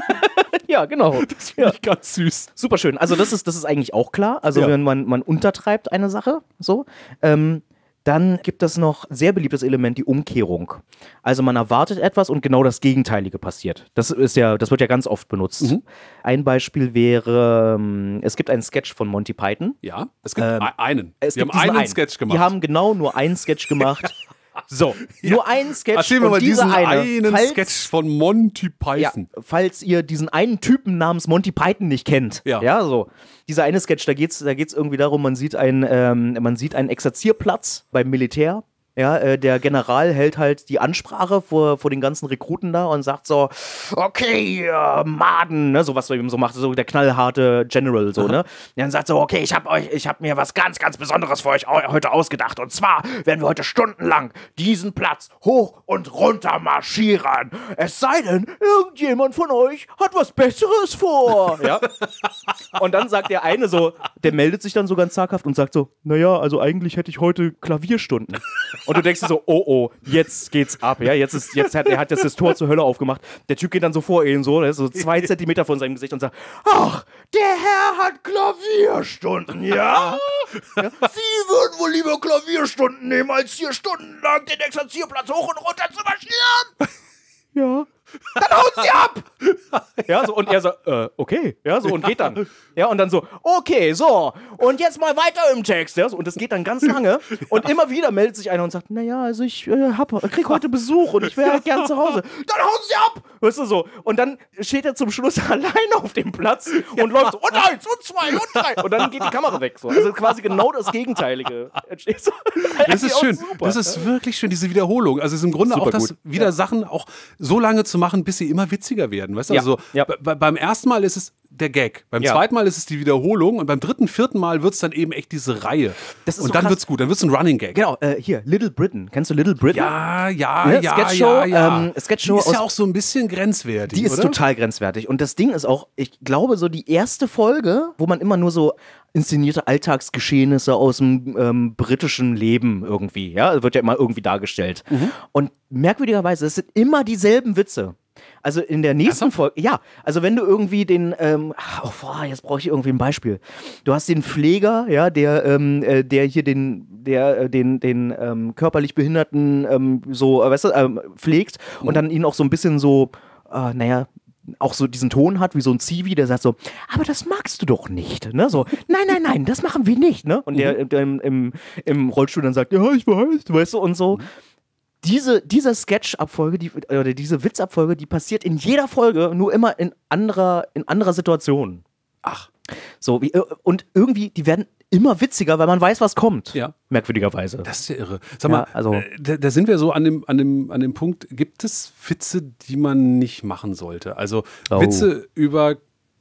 Ja, genau. Das Finde ich ganz süß. Super schön. Also das ist eigentlich auch klar. Also Ja. wenn man untertreibt eine Sache, so, dann gibt es noch sehr beliebtes Element, die Umkehrung. Also man erwartet etwas und genau das Gegenteilige passiert. Das wird ja ganz oft benutzt. Ein Beispiel wäre, es gibt einen Sketch von Monty Python. Ja, es gibt einen. Es Wir haben gibt diesen einen Sketch gemacht. Die haben genau nur einen Sketch gemacht. So, nur einen Sketch. Erzähl mir und mal dieser diesen einen falls- Sketch von Monty Ja, Python. falls ihr diesen einen Typen namens Monty Python nicht kennt. Ja. So. Dieser eine Sketch, da geht's irgendwie darum, man sieht einen Exerzierplatz beim Militär. Ja, der General hält halt die Ansprache vor den ganzen Rekruten da und sagt so, okay, Maden, ne, so was er eben so macht, so der knallharte General, so, ne. Und dann sagt so, okay, ich hab mir was ganz, ganz Besonderes für euch heute ausgedacht. Und zwar werden wir heute stundenlang diesen Platz hoch und runter marschieren. Es sei denn, irgendjemand von euch hat was Besseres vor. Ja. Und dann sagt der eine so, der meldet sich dann so ganz zaghaft und sagt so, naja, also eigentlich hätte ich heute Klavierstunden. Und du denkst dir so, oh, jetzt geht's ab. Ja, er hat jetzt das Tor zur Hölle aufgemacht. Der Typ geht dann so vor ihn, so 2 Zentimeter von seinem Gesicht und sagt, ach, der Herr hat Klavierstunden, ja? Sie würden wohl lieber Klavierstunden nehmen, als hier stundenlang den Exerzierplatz hoch und runter zu marschieren. Ja. Dann haut sie ab! Ja, so, und er so, okay. Ja, so, und geht dann. Ja, und dann so, okay, so, und jetzt mal weiter im Text. Ja, so, und das geht dann ganz lange. Und immer wieder meldet sich einer und sagt, naja, also ich krieg heute Besuch und ich wäre halt gern zu Hause. Dann hauen sie ab! Weißt du, so. Und dann steht er zum Schluss allein auf dem Platz und läuft so, und 1 und 2 und 3. Und dann geht die Kamera weg. So. Also quasi genau das Gegenteilige. Entsteht so. Das ist Auch schön. super. Das ist wirklich schön, diese Wiederholung. Also es ist im Grunde Super auch das gut. wieder Sachen auch so lange zu machen, bis sie immer witziger werden. Weißt du? Ja. Also Ja. beim ersten Mal ist es der Gag, beim Ja. zweiten Mal ist es die Wiederholung und beim dritten, vierten Mal wird es dann eben echt diese Reihe. Das ist und so dann krass. wird's gut, dann wird's ein Running Gag. Genau, hier, Little Britain. Kennst du Little Britain? Ja, Ne? ja, Sketchshow, ja. Sketchshow Die ist ja aus- auch so ein bisschen grenzwertig, Die ist oder? total grenzwertig. Und das Ding ist auch, ich glaube, so die erste Folge, wo man immer nur so inszenierte Alltagsgeschehnisse aus dem britischen Leben irgendwie, ja, wird ja immer irgendwie dargestellt. Und merkwürdigerweise, es sind immer dieselben Witze. Also in der nächsten Folge, ja, also wenn du irgendwie den, jetzt brauche ich irgendwie ein Beispiel. Du hast den Pfleger, ja, der hier den körperlich Behinderten pflegt und dann ihn auch so ein bisschen so, auch so diesen Ton hat, wie so ein Zivi, der sagt so, aber das magst du doch nicht, ne, so, nein, das machen wir nicht, ne, und der im Rollstuhl dann sagt, ja, ich weiß, weißt du, und so. Diese Sketch-Abfolge, oder diese Witzabfolge, die passiert in jeder Folge, nur immer in anderer Situation. Ach. So, und irgendwie, die werden immer witziger, weil man weiß, was kommt. Ja. Merkwürdigerweise. Das ist ja irre. Sag mal, Ja, also- da sind wir so an dem Punkt, gibt es Witze, die man nicht machen sollte? Also Oh. Witze über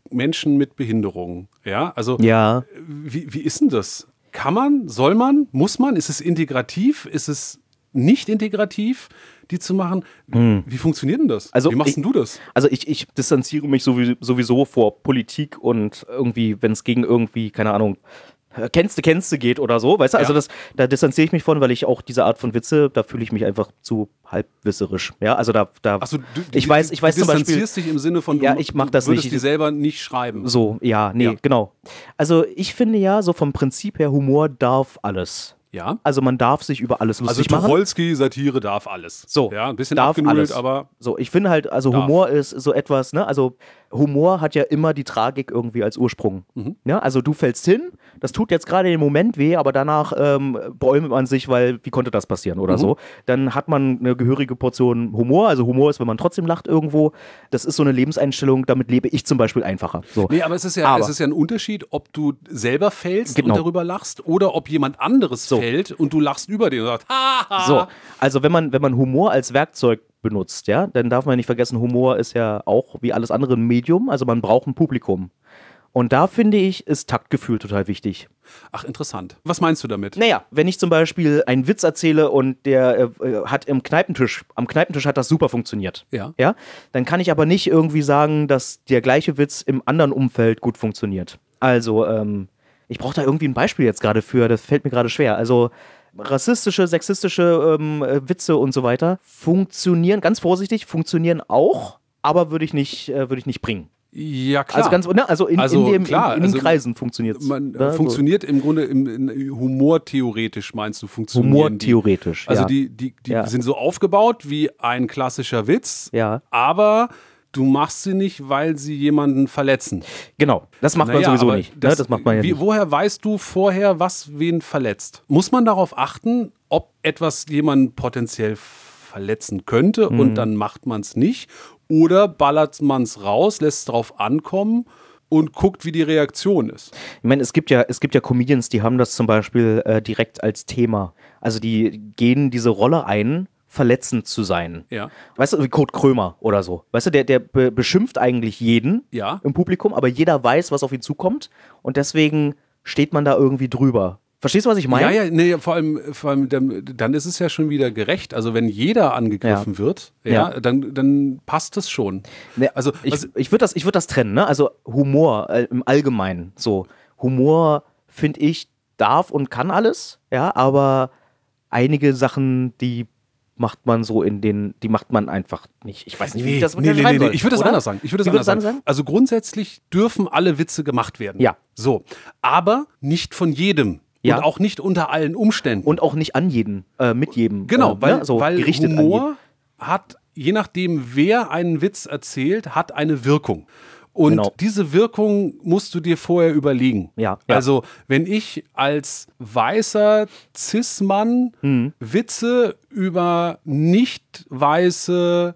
Menschen mit Behinderungen. Ja, also Ja. wie ist denn das? Kann man, soll man, muss man? Ist es integrativ? Ist es nicht integrativ, die zu machen? Wie funktioniert denn das? Also wie machst denn du das? Also ich distanziere mich sowieso vor Politik und irgendwie, wenn es gegen irgendwie, keine Ahnung, kennst du geht oder so, weißt du? Also Ja. da distanziere ich mich von, weil ich auch diese Art von Witze, da fühle ich mich einfach zu halbwisserisch. Ja, also da Achso, ich weiß du zum Beispiel, distanzierst dich im Sinne von, Ja, ich mach das du würdest nicht. die selber nicht schreiben. so, ja, nee, Ja. genau. Also ich finde ja, so vom Prinzip her, Humor darf alles. Ja. Also man darf sich über alles Also lustig machen. Tucholsky, Satire darf alles. So, Ja, ein bisschen darf abgenudelt, alles. aber So, ich finde halt, also Darf. Humor ist so etwas, ne, also Humor hat ja immer die Tragik irgendwie als Ursprung. Ja, also du fällst hin, das tut jetzt gerade im Moment weh, aber danach beäumelt man sich, weil wie konnte das passieren oder so. Dann hat man eine gehörige Portion Humor, also Humor ist, wenn man trotzdem lacht irgendwo. Das ist so eine Lebenseinstellung, damit lebe ich zum Beispiel einfacher. So. nee, aber es ist ja ein Unterschied, ob du selber fällst Genau. und darüber lachst oder ob jemand anderes fällt und du lachst über den und sagst, haha. So, also wenn man Humor als Werkzeug benutzt, ja, dann darf man nicht vergessen, Humor ist ja auch wie alles andere ein Medium, also man braucht ein Publikum. Und da finde ich, ist Taktgefühl total wichtig. Ach, interessant. Was meinst du damit? Naja, wenn ich zum Beispiel einen Witz erzähle und der hat am Kneipentisch hat das super funktioniert. Ja. Dann kann ich aber nicht irgendwie sagen, dass der gleiche Witz im anderen Umfeld gut funktioniert. Also, ich brauche da irgendwie ein Beispiel jetzt gerade für, das fällt mir gerade schwer. Also, rassistische, sexistische Witze und so weiter funktionieren, ganz vorsichtig, funktionieren auch, aber würde ich nicht bringen. Ja, klar. Also ganz, ne, also in den Kreisen funktioniert es. Man ne, funktioniert im Grunde humortheoretisch, meinst du, funktionieren Humortheoretisch, die? Also ja. die Ja. sind so aufgebaut wie ein klassischer Witz, Ja. aber du machst sie nicht, weil sie jemanden verletzen. Genau, das macht man Naja, sowieso aber nicht. Ne? Das macht man ja nicht. Woher weißt du vorher, was wen verletzt? Muss man darauf achten, ob etwas jemanden potenziell verletzen könnte Mhm. und dann macht man es nicht? Oder ballert man es raus, lässt es drauf ankommen und guckt, wie die Reaktion ist? Ich meine, es gibt ja Comedians, die haben das zum Beispiel direkt als Thema. Also die gehen diese Rolle ein, verletzend zu sein. Ja. Weißt du, wie Kurt Krömer oder so. Weißt du, der beschimpft eigentlich jeden Ja. im Publikum, aber jeder weiß, was auf ihn zukommt und deswegen steht man da irgendwie drüber. Verstehst du, was ich meine? Ja, nee, vor allem dann ist es ja schon wieder gerecht. Also wenn jeder angegriffen wird, Ja. dann passt es schon. Ne, Also ich würde das trennen, ne? Also Humor im Allgemeinen. So, Humor, finde ich, darf und kann alles, ja, aber einige Sachen, die macht man die macht man einfach nicht. Ich weiß nicht, wie ich das beschreiben soll, Ich würde es oder? anders sagen. Wie würdest du es anders sagen? Also grundsätzlich dürfen alle Witze gemacht werden. Ja. So, aber nicht von jedem. Ja. Und auch nicht unter allen Umständen. Und auch nicht an jeden, mit jedem. Genau, weil, ne? so weil gerichtet an jeden. Humor hat, je nachdem, wer einen Witz erzählt, hat eine Wirkung. Und Genau. diese Wirkung musst du dir vorher überlegen. Ja. Also, wenn ich als weißer Cis-Mann Mhm. Witze über nicht weiße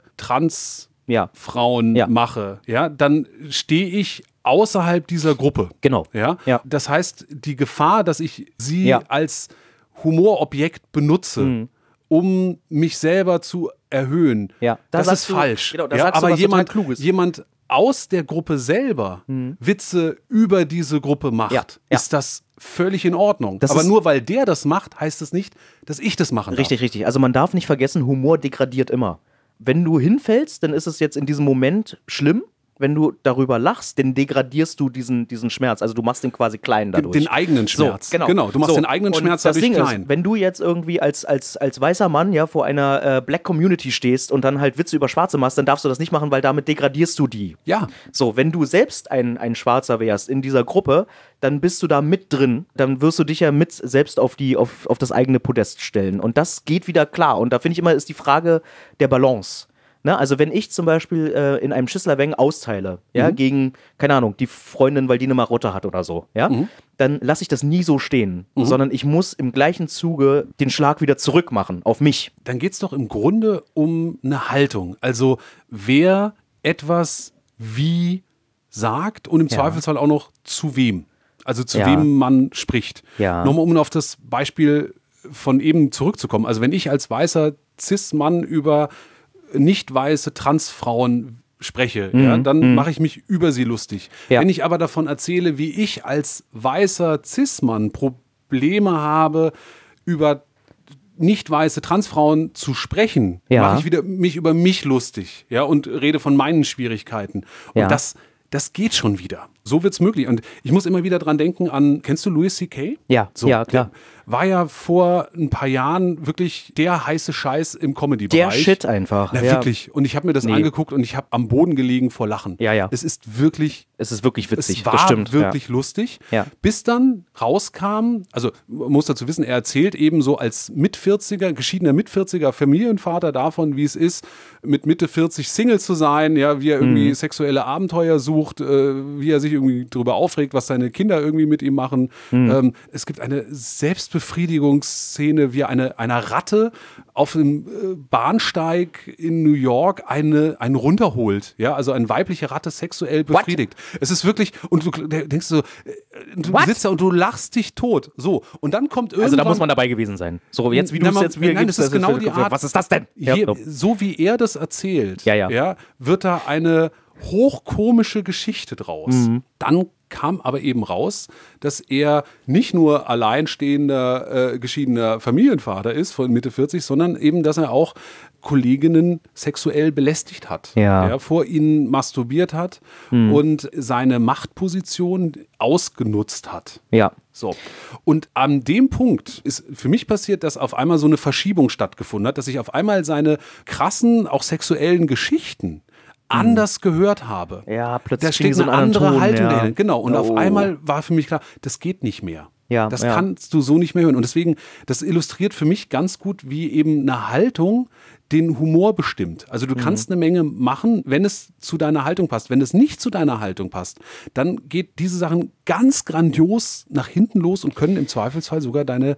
Transfrauen Ja. mache, ja, dann stehe ich außerhalb dieser Gruppe. Genau. Ja? Ja. Das heißt, die Gefahr, dass ich sie Ja. als Humorobjekt benutze, um mich selber zu erhöhen, Ja. Da das sagst ist du- falsch. genau, da ja? sagst du Aber was total jemand, Kluges. jemand aus der Gruppe selber Witze über diese Gruppe macht, Ja. Ja. ist das völlig in Ordnung. Das Aber ist- nur weil der das macht, heißt es nicht, dass ich das machen Richtig, richtig. Also man darf nicht vergessen, Humor degradiert immer. Wenn du hinfällst, dann ist es jetzt in diesem Moment schlimm. Wenn du darüber lachst, dann degradierst du diesen Schmerz. Also du machst den quasi klein darf. dadurch. Den eigenen Schmerz. So, genau. Du machst den eigenen Und Schmerz das dadurch Ding klein. Ist, wenn du jetzt irgendwie als weißer Mann ja vor einer Black Community stehst und dann halt Witze über Schwarze machst, dann darfst du das nicht machen, weil damit degradierst du die. Ja. So, wenn du selbst ein Schwarzer wärst in dieser Gruppe, dann bist du da mit drin, dann wirst du dich ja mit selbst auf das eigene Podest stellen. Und das geht wieder klar. Und da finde ich immer, ist die Frage der Balance. Ne? Also wenn ich zum Beispiel in einem Schisslerweng austeile, ja, gegen, keine Ahnung, die Freundin, weil die eine Marotte hat oder so, ja, dann lasse ich das nie so stehen, sondern ich muss im gleichen Zuge den Schlag wieder zurückmachen auf mich. Dann geht es doch im Grunde um eine Haltung. Also wer etwas wie sagt und im Zweifelsfall auch noch zu wem. Also zu Ja. wem man spricht. Ja. Nochmal, um auf das Beispiel von eben zurückzukommen. Also wenn ich als weißer Cis-Mann über nicht weiße Transfrauen spreche, ja, dann mache ich mich über sie lustig. Ja. Wenn ich aber davon erzähle, wie ich als weißer Cis-Mann Probleme habe, über nicht weiße Transfrauen zu sprechen, Ja. mache ich wieder mich über mich lustig, ja, und rede von meinen Schwierigkeiten. Und Ja. das geht schon wieder. So wird's möglich. Und ich muss immer wieder dran denken an, kennst du Louis C.K.? Ja, ja, klar. Der war ja vor ein paar Jahren wirklich der heiße Scheiß im Comedy-Bereich. Der Shit einfach. Na, ja. wirklich. Und ich habe mir das Nee. angeguckt und ich habe am Boden gelegen vor Lachen. Ja, ja. Es ist wirklich Es ist wirklich witzig, es war das stimmt. wirklich lustig, Ja. bis dann rauskam, also man muss dazu wissen, er erzählt eben so als geschiedener Mit-40er Familienvater davon, wie es ist, mit Mitte 40 Single zu sein, ja, wie er irgendwie sexuelle Abenteuer sucht, wie er sich irgendwie darüber aufregt, was seine Kinder irgendwie mit ihm machen. Es gibt eine Selbstbefriedigungsszene, wie einer Ratte auf dem Bahnsteig in New York einen runterholt, ja, also eine weibliche Ratte sexuell befriedigt. Es ist wirklich, und du denkst so, du sitzt da und du lachst dich tot. So, und dann kommt irgendwann... Also da muss man dabei gewesen sein. So, jetzt wie du es jetzt wieder Nein, das ist genau die Art. Was ist das denn? So wie er das erzählt, Ja. wird da eine hochkomische Geschichte draus. Mhm. Dann kam aber eben raus, dass er nicht nur alleinstehender, geschiedener Familienvater ist von Mitte 40, sondern eben, dass er auch Kolleginnen sexuell belästigt hat, Ja. vor ihnen masturbiert hat und seine Machtposition ausgenutzt hat. Ja. So. Und an dem Punkt ist für mich passiert, dass auf einmal so eine Verschiebung stattgefunden hat, dass ich auf einmal seine krassen, auch sexuellen Geschichten anders gehört habe. Ja, plötzlich Da kriegen steht die so eine einen anderen andere Ton, Haltung ja. dahin. Genau. Und auf Oh. einmal war für mich klar, das geht nicht mehr. Ja, Das ja. kannst du so nicht mehr hören. Und deswegen, das illustriert für mich ganz gut, wie eben eine Haltung den Humor bestimmt. Also du kannst eine Menge machen, wenn es zu deiner Haltung passt. Wenn es nicht zu deiner Haltung passt, dann geht diese Sachen ganz grandios nach hinten los und können im Zweifelsfall sogar deine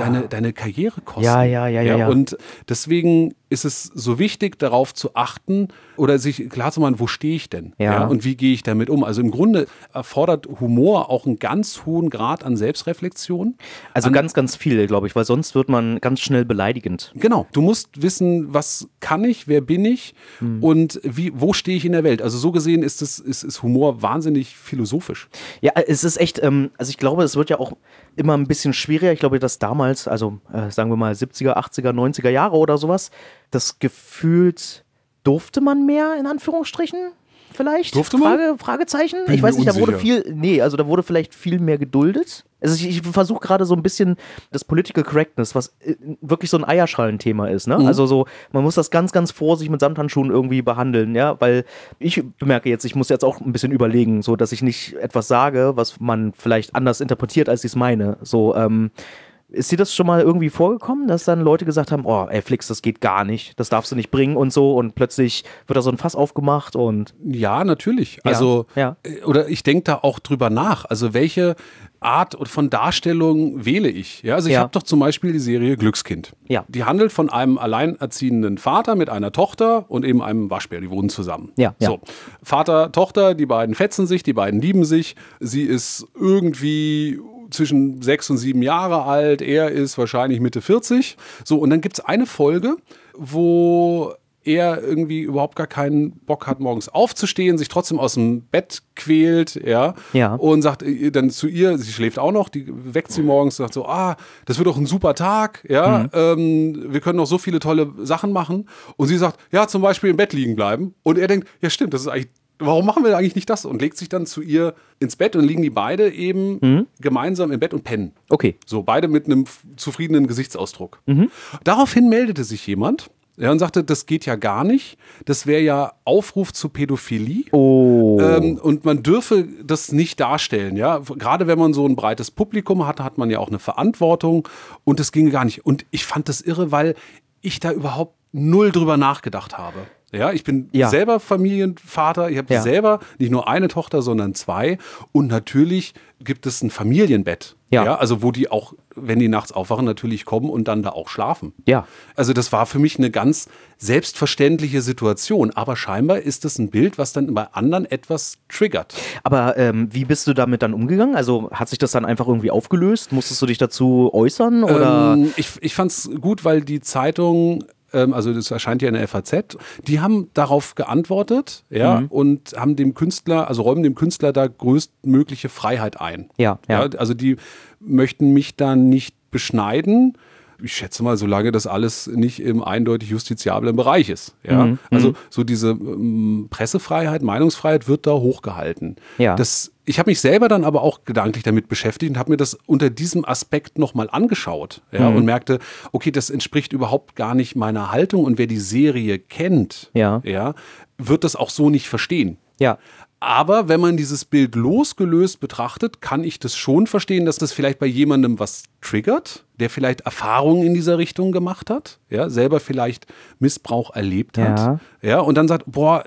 Karriere kosten. Ja. Und deswegen ist es so wichtig, darauf zu achten oder sich klar zu machen, wo stehe ich denn? Ja. Und wie gehe ich damit um? Also im Grunde erfordert Humor auch einen ganz hohen Grad an Selbstreflexion. Also ganz, ganz viel, glaube ich, weil sonst wird man ganz schnell beleidigend. Genau, du musst wissen, was kann ich, wer bin ich und wo stehe ich in der Welt. Also so gesehen ist Humor wahnsinnig philosophisch. Ja, es ist echt, also ich glaube, es wird ja auch immer ein bisschen schwieriger. Ich glaube, dass damals, also sagen wir mal 70er, 80er, 90er Jahre oder sowas, das gefühlt durfte man mehr, in Anführungsstrichen, vielleicht? Durfte man? Fragezeichen? Bin Ich weiß mir nicht, da wurde unsicher. da wurde vielleicht viel mehr geduldet. Also ich versuche gerade so ein bisschen das Political Correctness, was wirklich so ein Eierschalenthema ist, ne? Also so, man muss das ganz, ganz vorsichtig mit Samthandschuhen irgendwie behandeln, ja? Weil ich bemerke jetzt, ich muss jetzt auch ein bisschen überlegen, so, dass ich nicht etwas sage, was man vielleicht anders interpretiert, als ich es meine. So, ist dir das schon mal irgendwie vorgekommen, dass dann Leute gesagt haben, oh, ey Flix, das geht gar nicht, das darfst du nicht bringen und so und plötzlich wird da so ein Fass aufgemacht und... Ja, natürlich. Ja, Also, ja. Oder ich denke da auch drüber nach. Also welche Art von Darstellung wähle ich? Ja, also ich Ja. habe doch zum Beispiel die Serie Glückskind. Ja. Die handelt von einem alleinerziehenden Vater mit einer Tochter und eben einem Waschbär. Die wohnen zusammen. Ja, ja. So, Vater, Tochter, die beiden fetzen sich, die beiden lieben sich. Sie ist irgendwie zwischen 6 und 7 Jahre alt. Er ist wahrscheinlich Mitte 40. So, und dann gibt es eine Folge, wo er irgendwie überhaupt gar keinen Bock hat, morgens aufzustehen, sich trotzdem aus dem Bett quält, ja, und sagt dann zu ihr, sie schläft auch noch, die weckt sie morgens, sagt so, das wird doch ein super Tag, ja, wir können noch so viele tolle Sachen machen. Und sie sagt, ja, zum Beispiel im Bett liegen bleiben. Und er denkt, ja stimmt, das ist eigentlich, warum machen wir eigentlich nicht das? Und legt sich dann zu ihr ins Bett und liegen die beide eben gemeinsam im Bett und pennen. Okay. So, beide mit einem zufriedenen Gesichtsausdruck. Daraufhin meldete sich jemand, ja, und sagte, das geht ja gar nicht. Das wäre ja Aufruf zu Pädophilie. Oh. Und man dürfe das nicht darstellen. Ja? Gerade wenn man so ein breites Publikum hat, hat man ja auch eine Verantwortung. Und das ginge gar nicht. Und ich fand das irre, weil ich da überhaupt null drüber nachgedacht habe. Ja, ich bin selber Familienvater. Ich habe selber nicht nur eine Tochter, sondern 2. Und natürlich gibt es ein Familienbett. Ja, also wo die auch, wenn die nachts aufwachen, natürlich kommen und dann da auch schlafen. Ja. Also das war für mich eine ganz selbstverständliche Situation. Aber scheinbar ist das ein Bild, was dann bei anderen etwas triggert. Aber wie bist du damit dann umgegangen? Also hat sich das dann einfach irgendwie aufgelöst? Musstest du dich dazu äußern? Oder? Ich fand es gut, weil die Zeitung also das erscheint ja in der FAZ, die haben darauf geantwortet, ja, und haben dem Künstler, also räumen dem Künstler da größtmögliche Freiheit ein. Ja. Also die möchten mich da nicht beschneiden. Ich schätze mal, solange das alles nicht im eindeutig justiziablen Bereich ist. Ja? Also so diese Pressefreiheit, Meinungsfreiheit wird da hochgehalten. Ja. Ich habe mich selber dann aber auch gedanklich damit beschäftigt und habe mir das unter diesem Aspekt nochmal angeschaut, ja, und merkte, okay, das entspricht überhaupt gar nicht meiner Haltung und wer die Serie kennt, Ja. wird das auch so nicht verstehen. Ja. Aber wenn man dieses Bild losgelöst betrachtet, kann ich das schon verstehen, dass das vielleicht bei jemandem was triggert, der vielleicht Erfahrungen in dieser Richtung gemacht hat, ja, selber vielleicht Missbrauch erlebt hat, ja, und dann sagt, boah,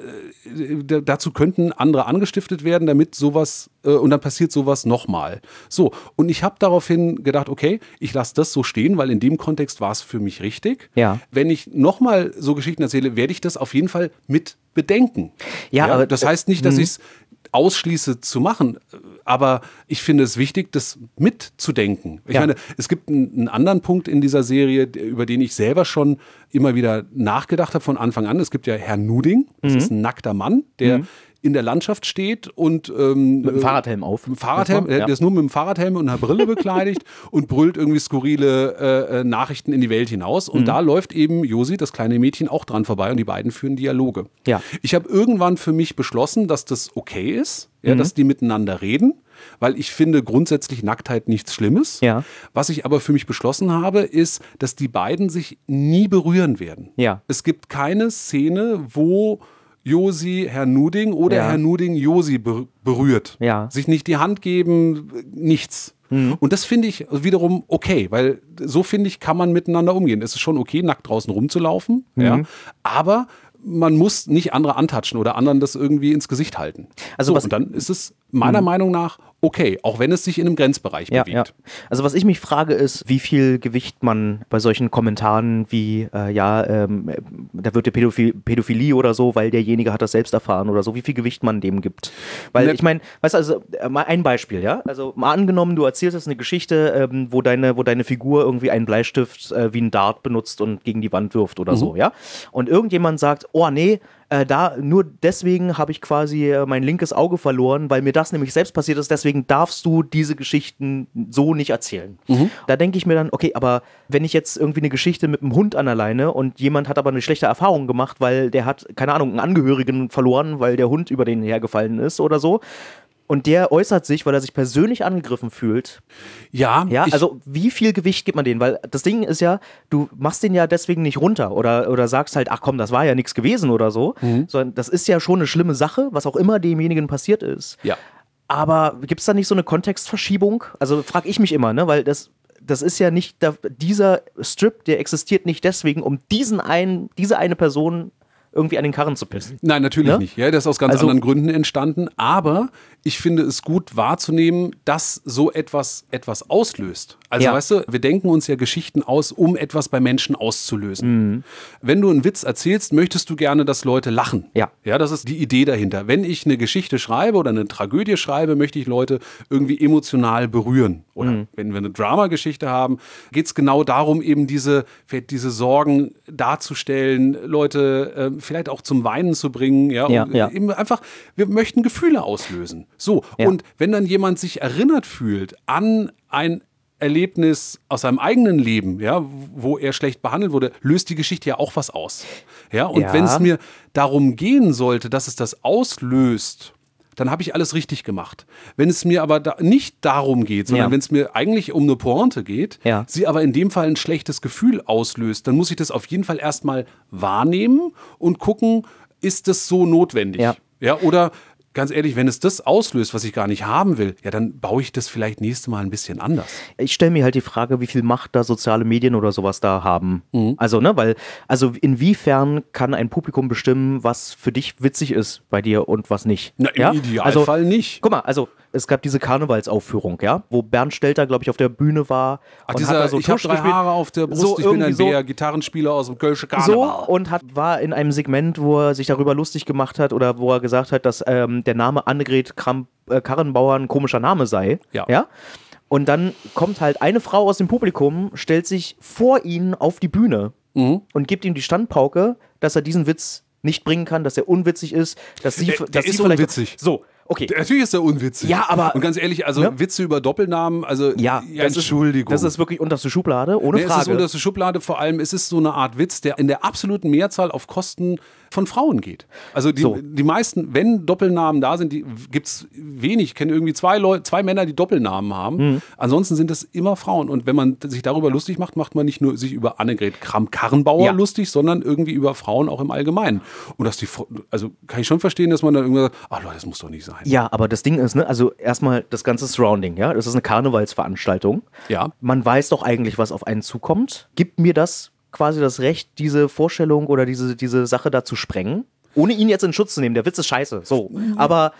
dazu könnten andere angestiftet werden, damit sowas, und dann passiert sowas nochmal. So, und ich habe daraufhin gedacht, okay, ich lasse das so stehen, weil in dem Kontext war es für mich richtig. Ja. Wenn ich nochmal so Geschichten erzähle, werde ich das auf jeden Fall mit bedenken. Ja, aber das heißt nicht, dass ich es ausschließe zu machen, aber ich finde es wichtig, das mitzudenken. Ich meine, es gibt einen anderen Punkt in dieser Serie, über den ich selber schon immer wieder nachgedacht habe von Anfang an. Es gibt ja Herrn Nuding, das ist ein nackter Mann, der in der Landschaft steht und Mit dem Fahrradhelm auf. Fahrradhelm, der ist nur mit dem Fahrradhelm und einer Brille bekleidigt und brüllt irgendwie skurrile Nachrichten in die Welt hinaus. Und da läuft eben Josi, das kleine Mädchen, auch dran vorbei und die beiden führen Dialoge. Ja. Ich habe irgendwann für mich beschlossen, dass das okay ist, ja, dass die miteinander reden, weil ich finde grundsätzlich Nacktheit nichts Schlimmes. Ja. Was ich aber für mich beschlossen habe, ist, dass die beiden sich nie berühren werden. Ja. Es gibt keine Szene, wo Josi Herrn Nuding oder Herr Nuding Josi berührt. Ja. Sich nicht die Hand geben, nichts. Und das finde ich wiederum okay, weil so finde ich, kann man miteinander umgehen. Es ist schon okay, nackt draußen rumzulaufen, ja, aber man muss nicht andere antatschen oder anderen das irgendwie ins Gesicht halten. Also und dann ist es meiner Meinung nach okay, auch wenn es sich in einem Grenzbereich bewegt. Ja. Also was ich mich frage ist, wie viel Gewicht man bei solchen Kommentaren wie, da wird ja Pädophilie oder so, weil derjenige hat das selbst erfahren oder so, wie viel Gewicht man dem gibt. Weil ich meine, weißt du, also mal ein Beispiel, ja, also mal angenommen, du erzählst jetzt eine Geschichte, wo deine Figur irgendwie einen Bleistift wie ein Dart benutzt und gegen die Wand wirft oder so, ja, und irgendjemand sagt, oh nee, nur deswegen habe ich quasi mein linkes Auge verloren, weil mir das nämlich selbst passiert ist, deswegen darfst du diese Geschichten so nicht erzählen. Da denke ich mir dann, okay, aber wenn ich jetzt irgendwie eine Geschichte mit einem Hund an der Leine und jemand hat aber eine schlechte Erfahrung gemacht, weil der hat, keine Ahnung, einen Angehörigen verloren, weil der Hund über den hergefallen ist oder so, und der äußert sich, weil er sich persönlich angegriffen fühlt. Ja, also wie viel Gewicht gibt man denen? Weil das Ding ist ja, du machst den ja deswegen nicht runter oder sagst halt, ach komm, das war ja nichts gewesen oder so. Sondern das ist ja schon eine schlimme Sache, was auch immer demjenigen passiert ist. Ja. Aber gibt es da nicht so eine Kontextverschiebung? Also frage ich mich immer, ne? Weil das ist ja nicht, dieser Strip, der existiert nicht deswegen, um diese eine Person irgendwie an den Karren zu pissen. Nein, natürlich ne? nicht. Ja, das ist aus ganz anderen Gründen entstanden. Aber ich finde es gut wahrzunehmen, dass so etwas auslöst. Also weißt du, wir denken uns ja Geschichten aus, um etwas bei Menschen auszulösen. Wenn du einen Witz erzählst, möchtest du gerne, dass Leute lachen. Ja. Ja, das ist die Idee dahinter. Wenn ich eine Geschichte schreibe oder eine Tragödie schreibe, möchte ich Leute irgendwie emotional berühren. Oder wenn wir eine Drama-Geschichte haben, geht es genau darum, eben diese Sorgen darzustellen, Leute vielleicht auch zum Weinen zu bringen. Eben einfach, wir möchten Gefühle auslösen. So, und wenn dann jemand sich erinnert fühlt an ein Erlebnis aus seinem eigenen Leben, ja, wo er schlecht behandelt wurde, löst die Geschichte ja auch was aus. Ja, und wenn es mir darum gehen sollte, dass es das auslöst, dann habe ich alles richtig gemacht. Wenn es mir aber nicht darum geht, sondern wenn es mir eigentlich um eine Pointe geht, sie aber in dem Fall ein schlechtes Gefühl auslöst, dann muss ich das auf jeden Fall erstmal wahrnehmen und gucken, ist das so notwendig? Ja, oder ganz ehrlich, wenn es das auslöst, was ich gar nicht haben will, ja, dann baue ich das vielleicht nächstes Mal ein bisschen anders. Ich stelle mir halt die Frage, wie viel Macht da soziale Medien oder sowas da haben. Also, ne, also inwiefern kann ein Publikum bestimmen, was für dich witzig ist bei dir und was nicht? Na, im Idealfall nicht. Guck mal, also es gab diese Karnevalsaufführung, ja, wo Bernd Stelter, glaube ich, auf der Bühne war. Ach, ich habe 3 Haare auf der Brust, ich bin ein Bär, Gitarrenspieler aus dem Kölsche Karneval. So, und war in einem Segment, wo er sich darüber lustig gemacht hat oder wo er gesagt hat, dass der Name Annegret Kramp-Karrenbauer ein komischer Name sei. Ja. Und dann kommt halt eine Frau aus dem Publikum, stellt sich vor ihn auf die Bühne und gibt ihm die Standpauke, dass er diesen Witz nicht bringen kann, dass er unwitzig ist, dass sie, der ist unwitzig. So, okay. Natürlich ist er unwitzig. Ja, aber- Und ganz ehrlich, also Witze über Doppelnamen, also Entschuldigung. Das ist wirklich unterste Schublade, ohne Es ist Frage. unterste Schublade, vor allem es ist so eine Art Witz, der in der absoluten Mehrzahl auf Kosten von Frauen geht. Also die meisten, wenn Doppelnamen da sind, gibt es wenig. Ich kenne irgendwie zwei Männer, die Doppelnamen haben. Ansonsten sind es immer Frauen. Und wenn man sich darüber lustig macht, macht man nicht nur sich über Annegret Kramp-Karrenbauer lustig, sondern irgendwie über Frauen auch im Allgemeinen. Und also kann ich schon verstehen, dass man dann irgendwie sagt, ach Leute, das muss doch nicht sein. Ja, aber das Ding ist, ne, also erstmal das ganze Surrounding, ja, das ist eine Karnevalsveranstaltung. Ja. Man weiß doch eigentlich, was auf einen zukommt. Gibt mir das quasi das Recht, diese Vorstellung oder diese Sache da zu sprengen? Ohne ihn jetzt in Schutz zu nehmen, der Witz ist scheiße, so. Aber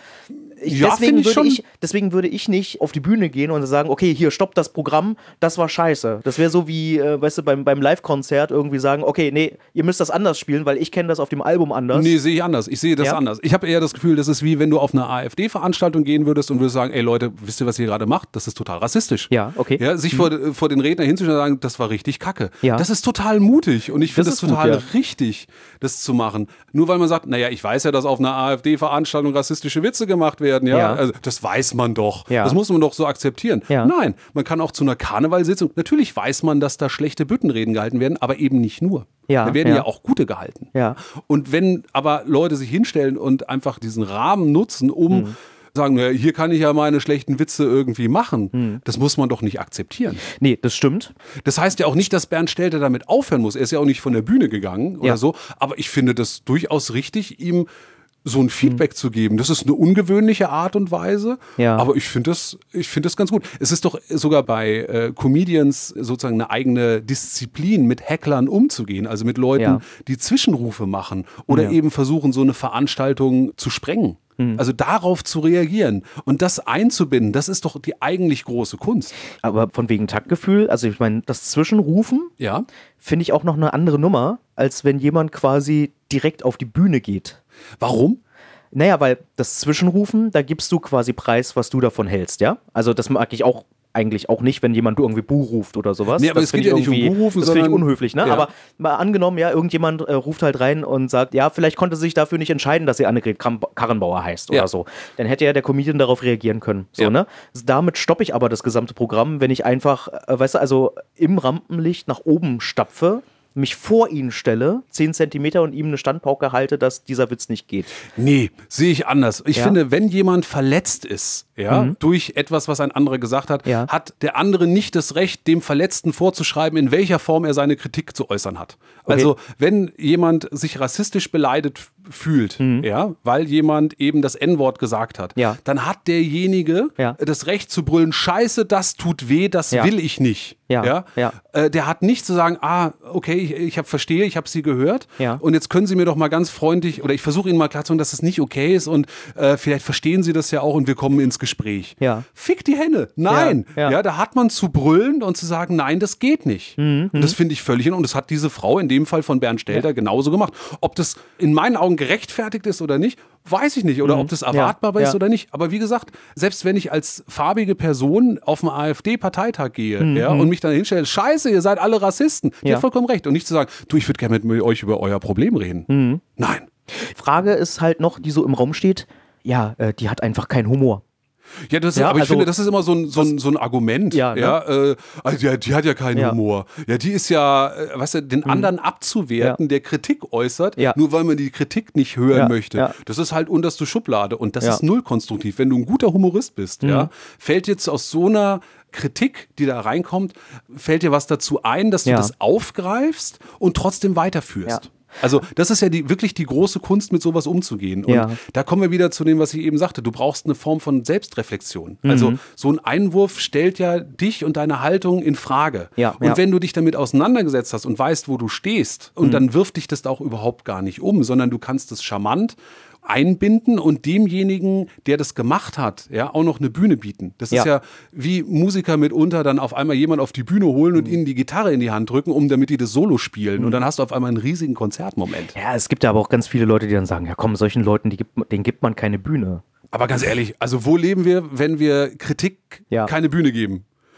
deswegen würde ich nicht auf die Bühne gehen und sagen, okay, hier, stopp das Programm, das war scheiße. Das wäre so wie, weißt du, beim Live-Konzert irgendwie sagen, okay, nee, ihr müsst das anders spielen, weil ich kenne das auf dem Album anders. Nee, sehe ich anders. Ich sehe das anders. Ich habe eher das Gefühl, das ist wie wenn du auf eine AfD-Veranstaltung gehen würdest und würdest sagen, ey Leute, wisst ihr, was ihr gerade macht? Das ist total rassistisch. Ja, okay. Ja, sich vor den Redner hinzustellen und sagen, das war richtig kacke. Ja. Das ist total mutig und ich finde Das es ist gut, total ja. richtig, das zu machen. Nur weil man sagt, naja, ich weiß ja, dass auf einer AfD-Veranstaltung rassistische Witze gemacht werden. Ja. Also, das weiß man doch. Ja. Das muss man doch so akzeptieren. Ja. Nein, man kann auch zu einer Karnevalssitzung, natürlich weiß man, dass da schlechte Büttenreden gehalten werden, aber eben nicht nur. Ja, Da werden ja. ja auch gute gehalten. Ja. Und wenn aber Leute sich hinstellen und einfach diesen Rahmen nutzen, um sagen, ja, hier kann ich ja meine schlechten Witze irgendwie machen, das muss man doch nicht akzeptieren. Nee, das stimmt. Das heißt ja auch nicht, dass Bernd Stelter damit aufhören muss. Er ist ja auch nicht von der Bühne gegangen oder so. Aber ich finde das durchaus richtig, ihm so ein Feedback zu geben. Das ist eine ungewöhnliche Art und Weise, Ja. aber ich finde das ganz gut. Es ist doch sogar bei Comedians sozusagen eine eigene Disziplin, mit Hecklern umzugehen, also mit Leuten, die Zwischenrufe machen oder eben versuchen, so eine Veranstaltung zu sprengen. Also darauf zu reagieren und das einzubinden, das ist doch die eigentlich große Kunst. Aber von wegen Taktgefühl, also ich meine, das Zwischenrufen Ja. finde ich auch noch eine andere Nummer, als wenn jemand quasi direkt auf die Bühne geht. Warum? Naja, weil das Zwischenrufen, da gibst du quasi preis, was du davon hältst, ja? Also das mag ich auch eigentlich auch nicht, wenn jemand irgendwie Buh ruft oder sowas. Nee, aber das es geht finde ja ich nicht um irgendwie- Buhrufen, das finde ich sondern- unhöflich, ne? Ja. Aber mal angenommen, ja, irgendjemand ruft halt rein und sagt, ja, vielleicht konnte sie sich dafür nicht entscheiden, dass sie Annegret Karrenbauer heißt oder Ja. so. Dann hätte ja der Comedian darauf reagieren können. So, Ja. ne? Damit stoppe ich aber das gesamte Programm, wenn ich einfach, weißt du, also im Rampenlicht nach oben stapfe, mich vor ihn stelle, 10 Zentimeter und ihm eine Standpauke halte, dass dieser Witz nicht geht. Nee, sehe ich anders. Ich Ja? finde, wenn jemand verletzt ist, durch etwas, was ein anderer gesagt hat, Ja. hat der andere nicht das Recht, dem Verletzten vorzuschreiben, in welcher Form er seine Kritik zu äußern hat. Also, wenn jemand sich rassistisch beleidigt fühlt, weil jemand eben das N-Wort gesagt hat, Ja. dann hat derjenige Ja. das Recht zu brüllen, Scheiße, das tut weh, das Ja. will ich nicht. Ja. Ja. Der hat nicht zu sagen, okay, ich verstehe, ich habe Sie gehört Ja. und jetzt können Sie mir doch mal ganz freundlich, oder ich versuche Ihnen mal klarzumachen, dass es nicht okay ist und vielleicht verstehen Sie das ja auch und wir kommen ins Gespräch. Ja. Fick die Hände. Nein. Ja. Da hat man zu brüllen und zu sagen, nein, das geht nicht. Und das finde ich völlig in Ordnung. Und das hat diese Frau in dem Fall von Bernd Stelter genauso gemacht. Ob das in meinen Augen gerechtfertigt ist oder nicht, weiß ich nicht. Oder ob das erwartbar ist oder nicht. Aber wie gesagt, selbst wenn ich als farbige Person auf einen AfD-Parteitag gehe und mich dann hinstelle, scheiße, ihr seid alle Rassisten. Die Ja. hat vollkommen recht. Und nicht zu sagen, du, ich würde gerne mit euch über euer Problem reden. Nein. Frage ist halt noch, die so im Raum steht, ja, die hat einfach keinen Humor. Ja, aber ich also- finde, das ist immer so ein Argument. Ja, ne? Also die hat ja keinen Ja. Humor. Ja, die ist ja, weißt du, den anderen abzuwerten, der Kritik äußert, Ja. nur weil man die Kritik nicht hören Ja, möchte. ja. Das ist halt unterste Schublade und das Ja. ist null konstruktiv. Wenn du ein guter Humorist bist, fällt jetzt aus so einer Kritik, die da reinkommt, fällt dir was dazu ein, dass du Ja. das aufgreifst und trotzdem weiterführst. Ja. Also das ist ja wirklich die große Kunst, mit sowas umzugehen. Und Ja. da kommen wir wieder zu dem, was ich eben sagte. Du brauchst eine Form von Selbstreflexion. Also so ein Einwurf stellt ja dich und deine Haltung in Frage. Ja, und ja. wenn du dich damit auseinandergesetzt hast und weißt, wo du stehst, und dann wirft dich das auch überhaupt gar nicht um, sondern du kannst es charmant einbinden und demjenigen, der das gemacht hat, auch noch eine Bühne bieten. Das ist ja wie Musiker mitunter dann auf einmal jemand auf die Bühne holen und ihnen die Gitarre in die Hand drücken, damit die das Solo spielen. Und dann hast du auf einmal einen riesigen Konzertmoment. Ja, es gibt ja aber auch ganz viele Leute, die dann sagen, ja komm, solchen Leuten, denen gibt man keine Bühne. Aber ganz ehrlich, also wo leben wir, wenn wir Kritik Ja. keine Bühne geben?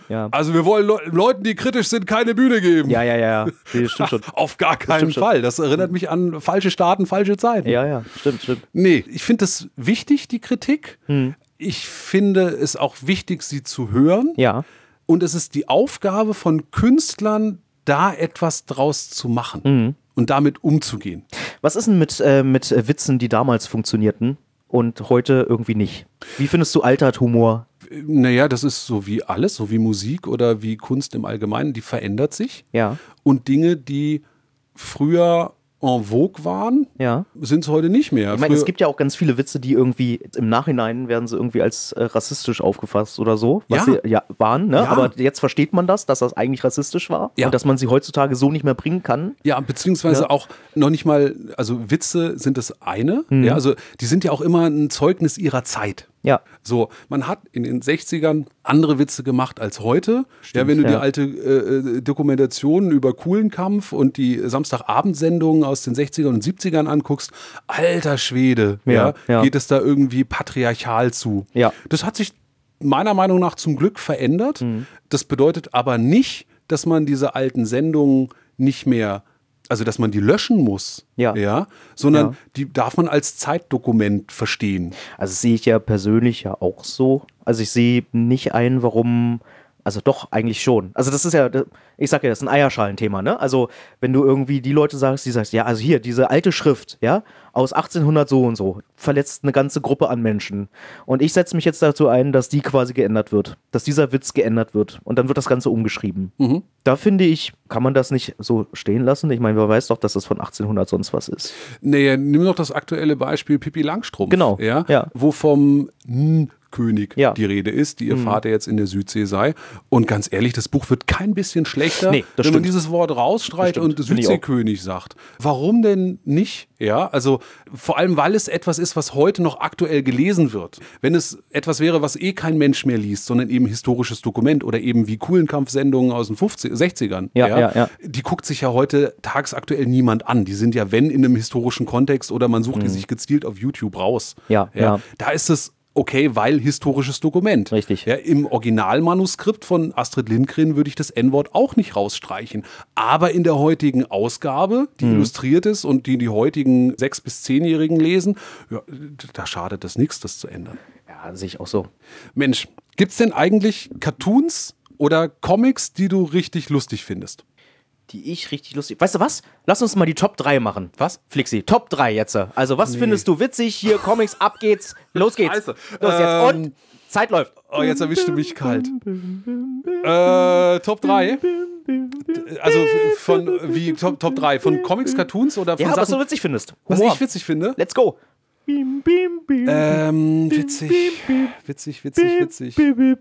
Ja. Also wir wollen Leuten, die kritisch sind, keine Bühne geben. Ja. Nee, stimmt schon. Auf gar keinen stimmt schon. Fall. Das erinnert mich an falsche Staaten, falsche Zeiten. Ja, stimmt. Nee, ich finde es wichtig, die Kritik. Ich finde es auch wichtig, sie zu hören. Ja. Und es ist die Aufgabe von Künstlern, da etwas draus zu machen und damit umzugehen. Was ist denn mit Witzen, die damals funktionierten und heute irgendwie nicht? Wie findest du altert Humor? Naja, das ist so wie alles, so wie Musik oder wie Kunst im Allgemeinen, die verändert sich. Ja. Und Dinge, die früher en vogue waren, sind es heute nicht mehr. Ich meine, es gibt ja auch ganz viele Witze, die irgendwie im Nachhinein werden sie irgendwie als rassistisch aufgefasst oder so, was sie waren, ne? Ja. Aber jetzt versteht man das, dass das eigentlich rassistisch war und dass man sie heutzutage so nicht mehr bringen kann. Ja, beziehungsweise auch noch nicht mal, also Witze sind das eine, ja, also die sind ja auch immer ein Zeugnis ihrer Zeit. Ja. So, man hat in den 60ern andere Witze gemacht als heute. Ja, wenn du die alte Dokumentationen über Kuhlenkampf und die Samstagabendsendungen aus den 60ern und 70ern anguckst, alter Schwede, geht es da irgendwie patriarchal zu. Ja. Das hat sich meiner Meinung nach zum Glück verändert. Das bedeutet aber nicht, dass man diese alten Sendungen nicht mehr, also dass man die löschen muss, sondern die darf man als Zeitdokument verstehen. Also sehe ich ja persönlich ja auch so. Also ich sehe nicht ein, warum, also doch, eigentlich schon. Also das ist ja, ich sag ja, das ist ein Eierschalenthema, ne? Also wenn du irgendwie die Leute sagst, die sagst, ja, also hier, diese alte Schrift, ja, aus 1800 so und so, verletzt eine ganze Gruppe an Menschen. Und ich setze mich jetzt dazu ein, dass die quasi geändert wird, dass dieser Witz geändert wird und dann wird das Ganze umgeschrieben. Da finde ich, kann man das nicht so stehen lassen? Ich meine, wer weiß doch, dass das von 1800 sonst was ist. Nee, nimm doch das aktuelle Beispiel Pippi Langstrumpf. Genau, ja. Wo vom König Ja. die Rede ist, die ihr Vater jetzt in der Südsee sei. Und ganz ehrlich, das Buch wird kein bisschen schlechter, Nee, das wenn man stimmt. dieses Wort rausstreicht Das stimmt, und finde ich auch. Südseekönig sagt. Warum denn nicht? Ja, also vor allem, weil es etwas ist, was heute noch aktuell gelesen wird. Wenn es etwas wäre, was kein Mensch mehr liest, sondern eben historisches Dokument oder eben wie Kuhlenkampf-Sendungen aus den 60ern. Ja. Die guckt sich ja heute tagesaktuell niemand an. Die sind ja, wenn, in einem historischen Kontext oder man sucht die sich gezielt auf YouTube raus. Ja. Da ist es okay, weil historisches Dokument. Richtig. Ja, im Originalmanuskript von Astrid Lindgren würde ich das N-Wort auch nicht rausstreichen. Aber in der heutigen Ausgabe, die illustriert ist und die heutigen 6- bis 10-Jährigen lesen, da schadet es nichts, das zu ändern. Ja, sehe ich auch so. Mensch, gibt's denn eigentlich Cartoons oder Comics, die du richtig lustig findest? Die ich richtig lustig. Weißt du was? Lass uns mal die Top 3 machen. Was? Flixi, Top 3 jetzt. Also, was findest du witzig? Hier, Comics, ab geht's. Los geht's. Scheiße. Los jetzt. Und Zeit läuft. Oh, jetzt erwischte mich kalt. Top 3? Also wie Top 3? Von Comics, Cartoons oder von Ja, was Sachen, du witzig findest. was Humor. ich witzig finde? Let's go. Witzig.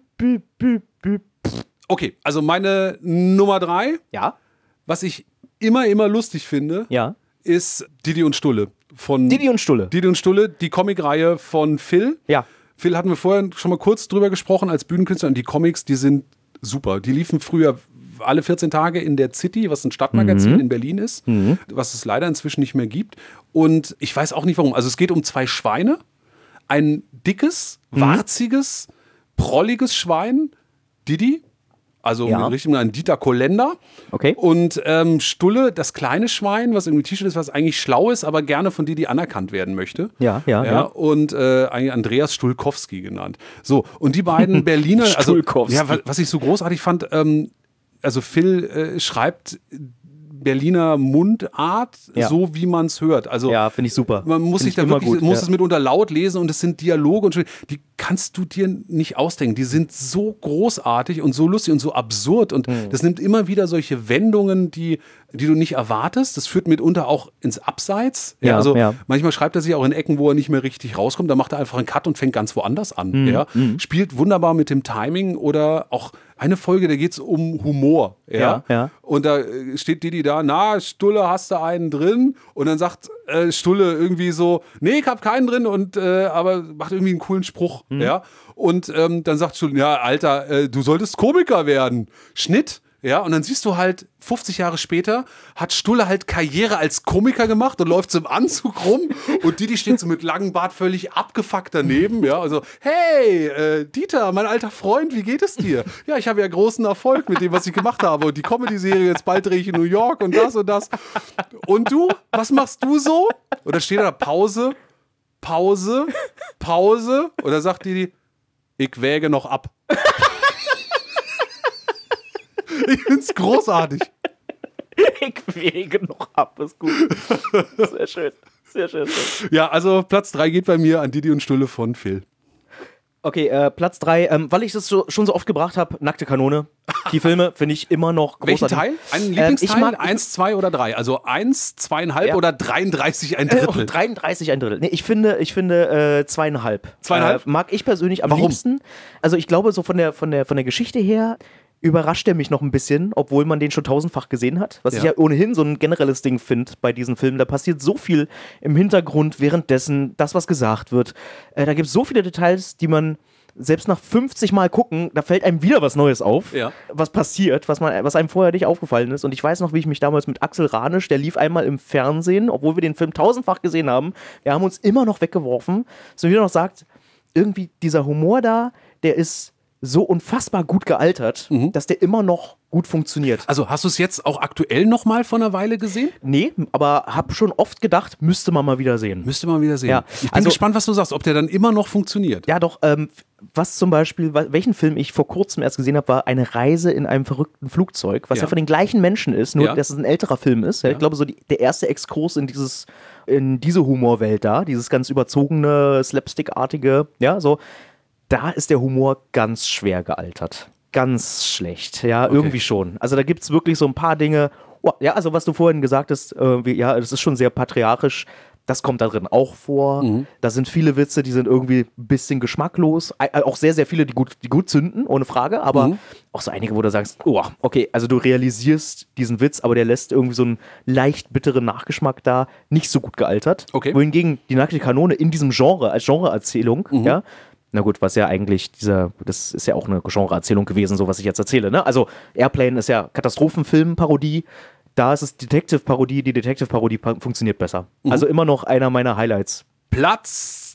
Okay, also meine Nummer 3, Ja, was ich immer lustig finde, ja. ist Didi und Stulle. Von Didi und Stulle. Didi und Stulle, die Comicreihe von Phil. Ja. Phil hatten wir vorher schon mal kurz drüber gesprochen als Bühnenkünstler und die Comics, die sind super. Die liefen früher alle 14 Tage in der City, was ein Stadtmagazin in Berlin ist, was es leider inzwischen nicht mehr gibt. Und ich weiß auch nicht warum. Also es geht um 2 Schweine. Ein dickes, warziges, prolliges Schwein, Didi. Also Ja. mit richtig ein Dieter Kolender. Okay. Und Stulle, das kleine Schwein, was irgendwie T-Shirt ist, was eigentlich schlau ist, aber gerne von Didi anerkannt werden möchte. Ja. Und eigentlich Andreas Stulkowski genannt. So, und die beiden Berliner, also Stulkowski. ja, was ich so großartig fand, also Phil schreibt Berliner Mundart, Ja. so wie man es hört. Also Ja, finde ich super. man muss Find sich ich da immer wirklich, gut, muss ja. es mitunter laut lesen und es sind Dialoge und die kannst du dir nicht ausdenken. Die sind so großartig und so lustig und so absurd und das nimmt immer wieder solche Wendungen, die du nicht erwartest. Das führt mitunter auch ins Abseits. Ja, also ja. manchmal schreibt er sich auch in Ecken, wo er nicht mehr richtig rauskommt. Da macht er einfach einen Cut und fängt ganz woanders an. Ja? Spielt wunderbar mit dem Timing oder auch eine Folge, da geht es um Humor. Ja. Und da steht Didi da, na, Stulle, hast du einen drin? Und dann sagt Stulle irgendwie so, nee, ich hab keinen drin, und aber macht irgendwie einen coolen Spruch. Ja? Und dann sagt Stulle, ja, Alter, du solltest Komiker werden. Schnitt. Ja, und dann siehst du halt, 50 Jahre später hat Stulle halt Karriere als Komiker gemacht und läuft so im Anzug rum und Didi steht so mit langem Bart völlig abgefuckt daneben, ja, also, hey, Dieter, mein alter Freund, wie geht es dir? Ja, ich habe ja großen Erfolg mit dem, was ich gemacht habe und die Comedy-Serie, jetzt bald drehe ich in New York und das und das. Und du, was machst du so? Und dann steht da Pause und dann sagt Didi, ich wäge noch ab. Ich find's großartig. Ich wege noch ab, ist gut. Sehr schön. Sehr schön. Ja, also Platz 3 geht bei mir an Didi und Stulle von Phil. Okay, Platz 3, weil ich das schon so oft gebracht habe, Nackte Kanone. Die Filme finde ich immer noch Welchen großartig. Teil? Einen Lieblingsteil? Ich mag 1, 2 oder 3? Also 1, 2,5 Ja. oder 33 ein Drittel? 33 ein Drittel. Nee, ich finde 2,5. 2,5? Mag ich persönlich am Warum? liebsten. Also ich glaube, so von der Geschichte her überrascht er mich noch ein bisschen, obwohl man den schon tausendfach gesehen hat. Was ich ja ohnehin so ein generelles Ding finde bei diesen Filmen. Da passiert so viel im Hintergrund währenddessen, das, was gesagt wird. Da gibt es so viele Details, die man selbst nach 50 Mal gucken, da fällt einem wieder was Neues auf, Ja. was passiert, was einem vorher nicht aufgefallen ist. Und ich weiß noch, wie ich mich damals mit Axel Ranisch, der lief einmal im Fernsehen, obwohl wir den Film tausendfach gesehen haben, wir haben uns immer noch weggeworfen, so wie er noch sagt, irgendwie dieser Humor da, der ist so unfassbar gut gealtert, dass der immer noch gut funktioniert. Also hast du es jetzt auch aktuell noch mal vor einer Weile gesehen? Nee, aber hab schon oft gedacht, müsste man mal wieder sehen. Müsste man wieder sehen. Ja, Ich bin also- gespannt, was du sagst, ob der dann immer noch funktioniert. Ja, doch, was zum Beispiel, welchen Film ich vor kurzem erst gesehen habe, war Eine Reise in einem verrückten Flugzeug, was ja von den gleichen Menschen ist, nur Ja. dass es ein älterer Film ist. Ja. Ich glaube, so der erste Exkurs in diese Humorwelt da, dieses ganz überzogene, slapstickartige, ja, so, da ist der Humor ganz schwer gealtert. Ganz schlecht, ja, irgendwie schon. Also da gibt es wirklich so ein paar Dinge, ja, also was du vorhin gesagt hast, ja, das ist schon sehr patriarchisch. Das kommt da drin auch vor. Da sind viele Witze, die sind irgendwie ein bisschen geschmacklos. Auch sehr, sehr viele, die gut zünden, ohne Frage. Aber auch so einige, wo du sagst, oh, okay, also du realisierst diesen Witz, aber der lässt irgendwie so einen leicht bitteren Nachgeschmack da. Nicht so gut gealtert. Okay. Wohingegen die Nackte Kanone in diesem Genre, als Genreerzählung, ja, na gut, was ja eigentlich das ist ja auch eine Genreerzählung gewesen, so was ich jetzt erzähle, ne? Also Airplane ist ja Katastrophenfilm-Parodie. Da ist es Detective-Parodie, die Detective-Parodie funktioniert besser. Also immer noch einer meiner Highlights. Platz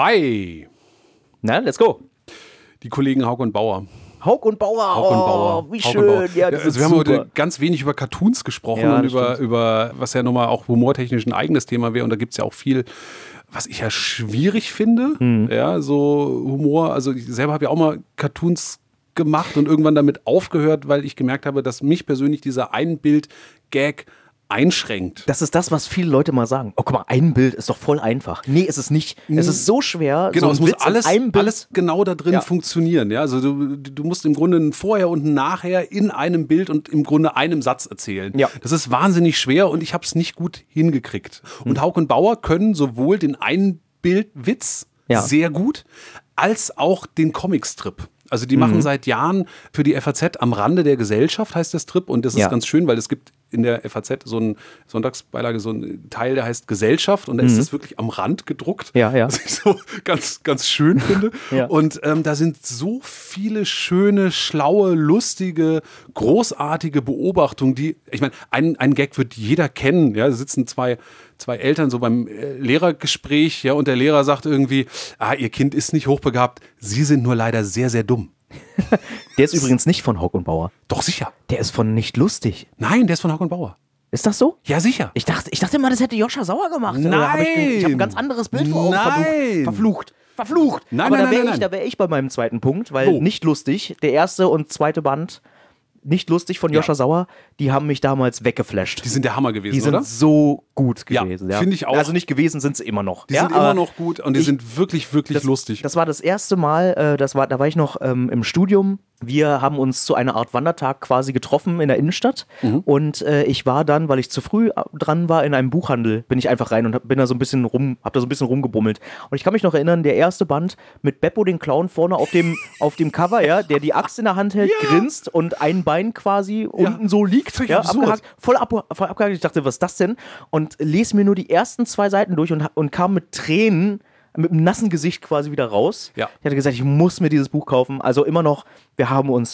2. Na, let's go. Die Kollegen Haug und Bauer. Haug und Bauer, Haug und Bauer. wie Haug schön. und Bauer. Ja, das also ist wir haben super. heute ganz wenig über Cartoons gesprochen Ja, und das über was ja nochmal auch humortechnisch ein eigenes Thema wäre. Und da gibt es ja auch viel, was ich ja schwierig finde. Ja, so Humor. Also ich selber habe ja auch mal Cartoons gemacht und irgendwann damit aufgehört, weil ich gemerkt habe, dass mich persönlich dieser Einbild-Gag einschränkt. Das ist das, was viele Leute mal sagen. Oh, guck mal, ein Bild ist doch voll einfach. Nee, ist es nicht. Es ist so schwer. Genau, so es ein muss Witz in einem Bild. alles genau da drin Ja. funktionieren. Ja? Also du musst im Grunde ein Vorher und ein Nachher in einem Bild und im Grunde einem Satz erzählen. Ja. Das ist wahnsinnig schwer und ich habe es nicht gut hingekriegt. Und Haug und Bauer können sowohl den Einbildwitz Ja. sehr gut, als auch den Comicstrip. Also die machen seit Jahren für die FAZ Am Rande der Gesellschaft, heißt der Strip. Und das ist Ja. ganz schön, weil es gibt in der FAZ so eine Sonntagsbeilage, so ein Teil, der heißt Gesellschaft. Und da ist das wirklich am Rand gedruckt. Ja, ja. Was ich so ganz, ganz schön finde. Ja. Und da sind so viele schöne, schlaue, lustige, großartige Beobachtungen, die, ich meine, ein Gag wird jeder kennen. Ja, da sitzen zwei Eltern so beim Lehrergespräch, ja, und der Lehrer sagt irgendwie, ihr Kind ist nicht hochbegabt, sie sind nur leider sehr, sehr dumm. Der ist übrigens nicht von Haug und Bauer. Doch, sicher. Der ist von Nicht lustig. Nein, der ist von Haug und Bauer. Ist das so? Ja, sicher. Ich dachte immer, das hätte Joscha Sauer gemacht. Nein. Oder ich habe ein ganz anderes Bild vor Augen. Nein. Verflucht. Nein, Aber nein, nein, nein. da wäre ich bei meinem zweiten Punkt, weil Wo? Nicht lustig, der erste und zweite Band, Nicht lustig von Joscha Sauer, die haben mich damals weggeflasht. Die sind der Hammer gewesen, Die sind oder? so gut Ja, gewesen. finde ich auch. Also nicht gewesen sind sie immer noch. Die sind aber immer noch gut und die sind wirklich, wirklich lustig. Das war das erste Mal, da war ich noch im Studium. Wir haben uns zu einer Art Wandertag quasi getroffen in der Innenstadt und ich war dann, weil ich zu früh dran war, in einem Buchhandel, bin ich einfach rein und hab da so ein bisschen rumgebummelt. Und ich kann mich noch erinnern, der erste Band mit Beppo den Clown vorne auf dem Cover, ja, der die Axt in der Hand hält, grinst und ein Bein quasi unten so liegt, völlig ja, absurd. abgehakt, voll abgehakt. Ich dachte, was ist das denn? Und lese mir nur die ersten 2 Seiten durch und kam mit Tränen, mit einem nassen Gesicht quasi wieder raus. Ja. Ich hatte gesagt, ich muss mir dieses Buch kaufen. Also immer noch, wir haben uns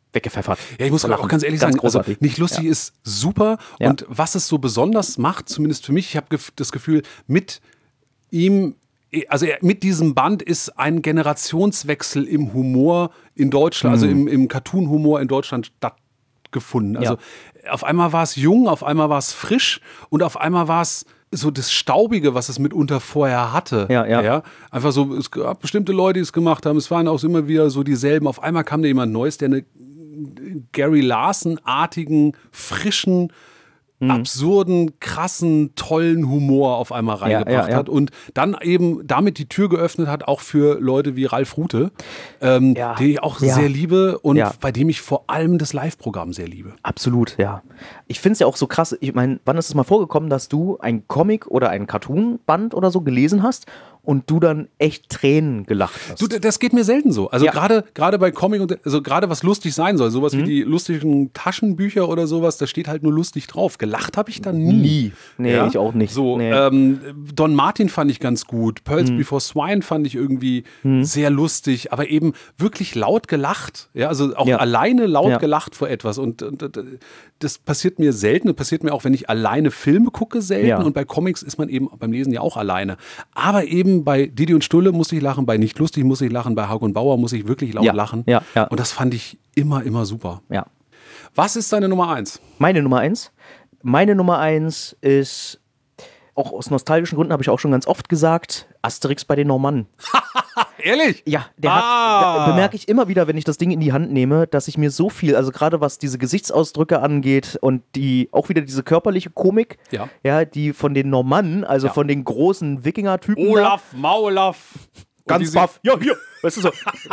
weggepfeffert. Ja, ich muss auch ganz ehrlich sagen, also großartig. nicht lustig ist super. Ja. Und was es so besonders macht, zumindest für mich, ich habe das Gefühl, mit ihm, also mit diesem Band ist ein Generationswechsel im Humor in Deutschland, also im Cartoon-Humor in Deutschland stattgefunden. Also auf einmal war es jung, auf einmal war es frisch und auf einmal war es so das Staubige, was es mitunter vorher hatte. Ja. Einfach so, es gab bestimmte Leute, die es gemacht haben. Es waren auch immer wieder so dieselben. Auf einmal kam da jemand Neues, der eine Gary Larson-artigen, frischen, absurden, krassen, tollen Humor auf einmal reingebracht hat und dann eben damit die Tür geöffnet hat, auch für Leute wie Ralf Rute, den ich auch sehr liebe und bei dem ich vor allem das Live-Programm sehr liebe. Absolut, ja. Ich finde es ja auch so krass, ich meine, wann ist es mal vorgekommen, dass du ein Comic oder ein Cartoon-Band oder so gelesen hast und du dann echt Tränen gelacht hast? Du, das geht mir selten so. Also gerade bei Comic, also gerade was lustig sein soll, sowas wie die lustigen Taschenbücher oder sowas, da steht halt nur lustig drauf. Gelacht habe ich da nie. Nee, ich auch nicht. So, nee. Don Martin fand ich ganz gut. Pearls Before Swine fand ich irgendwie sehr lustig, aber eben wirklich laut gelacht. Ja, also auch alleine laut gelacht vor etwas. Und das passiert mir selten. Das passiert mir auch, wenn ich alleine Filme gucke, selten. Ja. Und bei Comics ist man eben beim Lesen ja auch alleine. Aber eben bei Didi und Stulle musste ich lachen, bei Nicht lustig muss ich lachen, bei Haug und Bauer muss ich wirklich laut lachen. Ja. Und das fand ich immer super. Ja. Was ist deine Nummer 1? Meine Nummer 1? Meine Nummer 1 ist, auch aus nostalgischen Gründen habe ich auch schon ganz oft gesagt, Asterix bei den Normannen. Ehrlich? Ja, da bemerke ich immer wieder, wenn ich das Ding in die Hand nehme, dass ich mir so viel, also gerade was diese Gesichtsausdrücke angeht und auch wieder diese körperliche Komik, die von den Normannen, also von den großen Wikinger-Typen. Olaf, Maulaf. Ganz baff. Ja, hier. Weißt du so.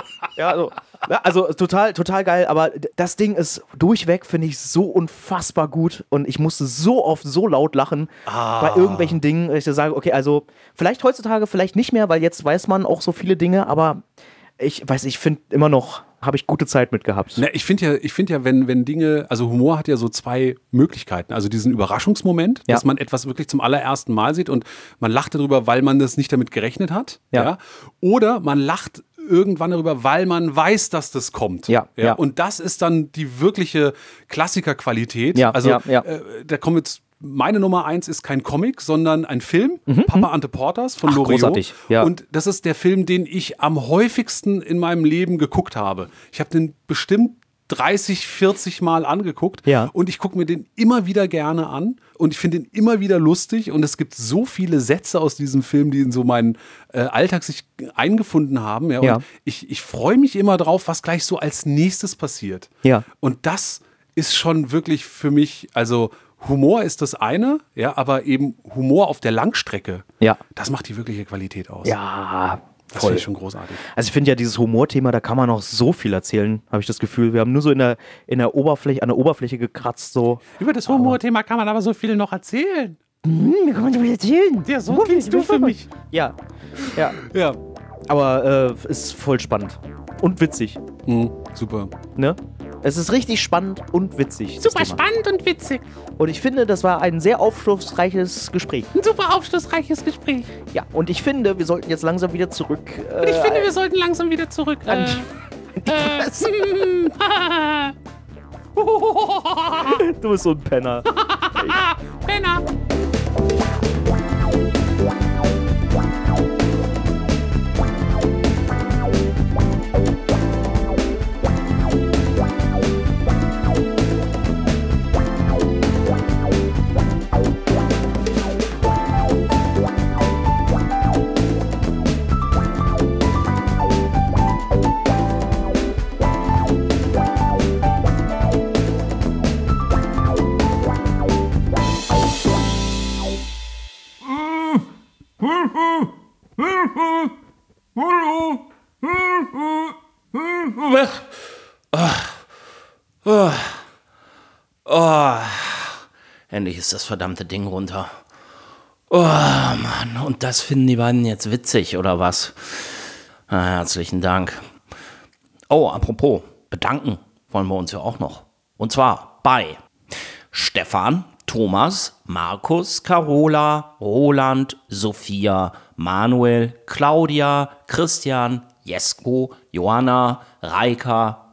Also total geil, aber das Ding ist durchweg, finde ich, so unfassbar gut und ich musste so oft so laut lachen bei irgendwelchen Dingen, dass ich sage, okay, also vielleicht heutzutage, vielleicht nicht mehr, weil jetzt weiß man auch so viele Dinge, aber ich finde immer noch, habe ich gute Zeit mit gehabt. Na, ich finde ja, wenn Dinge, also Humor hat ja so zwei Möglichkeiten. Also diesen Überraschungsmoment, dass man etwas wirklich zum allerersten Mal sieht und man lacht darüber, weil man das nicht damit gerechnet hat. Ja. Oder man lacht irgendwann darüber, weil man weiß, dass das kommt. Ja. Und das ist dann die wirkliche Klassikerqualität. Da kommen jetzt. Meine Nummer 1 ist kein Comic, sondern ein Film, Papa Ante Porters von Loriot. Großartig, ja. Und das ist der Film, den ich am häufigsten in meinem Leben geguckt habe. Ich habe den bestimmt 30, 40 Mal angeguckt und ich gucke mir den immer wieder gerne an und ich finde ihn immer wieder lustig und es gibt so viele Sätze aus diesem Film, die in so meinen Alltag sich eingefunden haben. Und ich freue mich immer drauf, was gleich so als nächstes passiert. Ja. Und das ist schon wirklich für mich, also Humor ist das eine, aber eben Humor auf der Langstrecke, das macht die wirkliche Qualität aus. Ja, das finde ich schon großartig. Also ich finde ja dieses Humorthema, da kann man noch so viel erzählen, habe ich das Gefühl. Wir haben nur so an der Oberfläche gekratzt. So. Über das Humorthema kann man aber so viel noch erzählen. Da kann man so viel erzählen. Ja, so klingst du für mich. Ja. Aber ist voll spannend und witzig. Super. Ne? Es ist richtig spannend und witzig. Super spannend und witzig. Und ich finde, das war ein sehr aufschlussreiches Gespräch. Ein super aufschlussreiches Gespräch. Ja, und ich finde, wir sollten jetzt langsam wieder zurück. Du bist so ein Penner. Penner. Endlich ist das verdammte Ding runter. Oh, Mann. Und das finden die beiden jetzt witzig, oder was? Herzlichen Dank. Oh, apropos, bedanken wollen wir uns ja auch noch. Und zwar bei Stefan, Thomas, Markus, Carola, Roland, Sophia, Manuel, Claudia, Christian, Jesko, Johanna, Reika,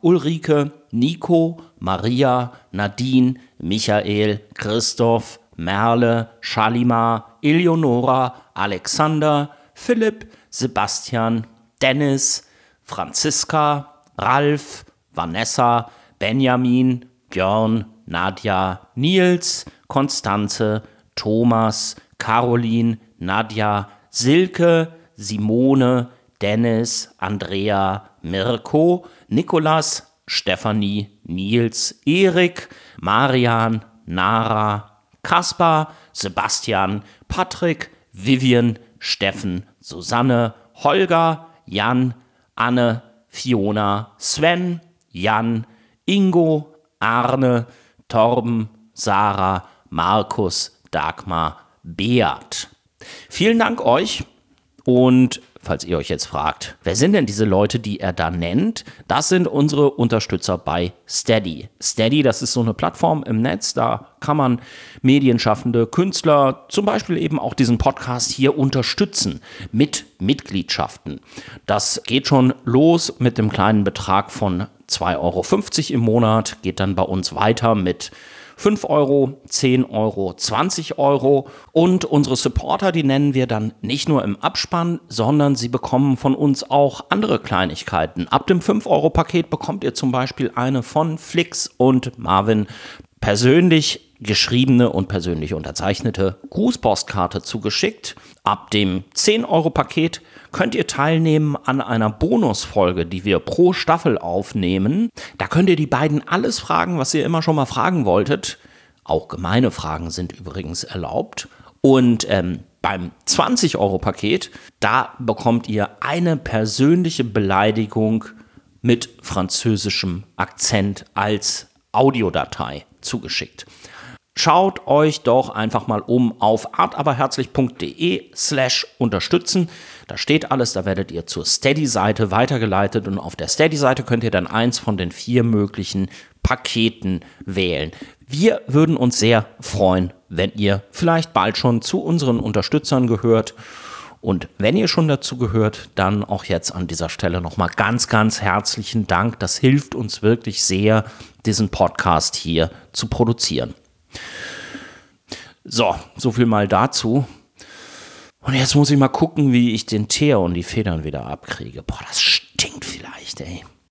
Ulrike, Nico, Maria, Nadine, Michael, Christoph, Merle, Shalimar, Eleonora, Alexander, Philipp, Sebastian, Dennis, Franziska, Ralf, Vanessa, Benjamin, Björn, Nadja, Nils, Konstanze, Thomas, Caroline, Nadja, Silke, Simone, Dennis, Andrea, Mirko, Nikolas, Stefanie, Nils, Erik, Marian, Nara, Kaspar, Sebastian, Patrick, Vivian, Steffen, Susanne, Holger, Jan, Anne, Fiona, Sven, Jan, Ingo, Arne, Torben, Sarah, Markus, Dagmar, Beat. Vielen Dank euch und falls ihr euch jetzt fragt, wer sind denn diese Leute, die er da nennt? Das sind unsere Unterstützer bei Steady. Steady, das ist so eine Plattform im Netz, da kann man medienschaffende Künstler, zum Beispiel eben auch diesen Podcast hier unterstützen mit Mitgliedschaften. Das geht schon los mit dem kleinen Betrag von 2,50 € im Monat, geht dann bei uns weiter mit 5 €, 10 €, 20 € und unsere Supporter, die nennen wir dann nicht nur im Abspann, sondern sie bekommen von uns auch andere Kleinigkeiten. Ab dem 5-€ bekommt ihr zum Beispiel eine von Flix und Marvin persönlich geschriebene und persönlich unterzeichnete Grußpostkarte zugeschickt. Ab dem 10-€ könnt ihr teilnehmen an einer Bonusfolge, die wir pro Staffel aufnehmen. Da könnt ihr die beiden alles fragen, was ihr immer schon mal fragen wolltet. Auch gemeine Fragen sind übrigens erlaubt. Und beim 20-€ da bekommt ihr eine persönliche Beleidigung mit französischem Akzent als Audiodatei zugeschickt. Schaut euch doch einfach mal um auf artaberherzlich.de/unterstützen. Da steht alles, da werdet ihr zur Steady-Seite weitergeleitet und auf der Steady-Seite könnt ihr dann eins von den 4 möglichen Paketen wählen. Wir würden uns sehr freuen, wenn ihr vielleicht bald schon zu unseren Unterstützern gehört. Und wenn ihr schon dazu gehört, dann auch jetzt an dieser Stelle nochmal ganz, ganz herzlichen Dank. Das hilft uns wirklich sehr, diesen Podcast hier zu produzieren. So viel mal dazu. Und jetzt muss ich mal gucken, wie ich den Teer und die Federn wieder abkriege. Boah, das stinkt vielleicht, ey.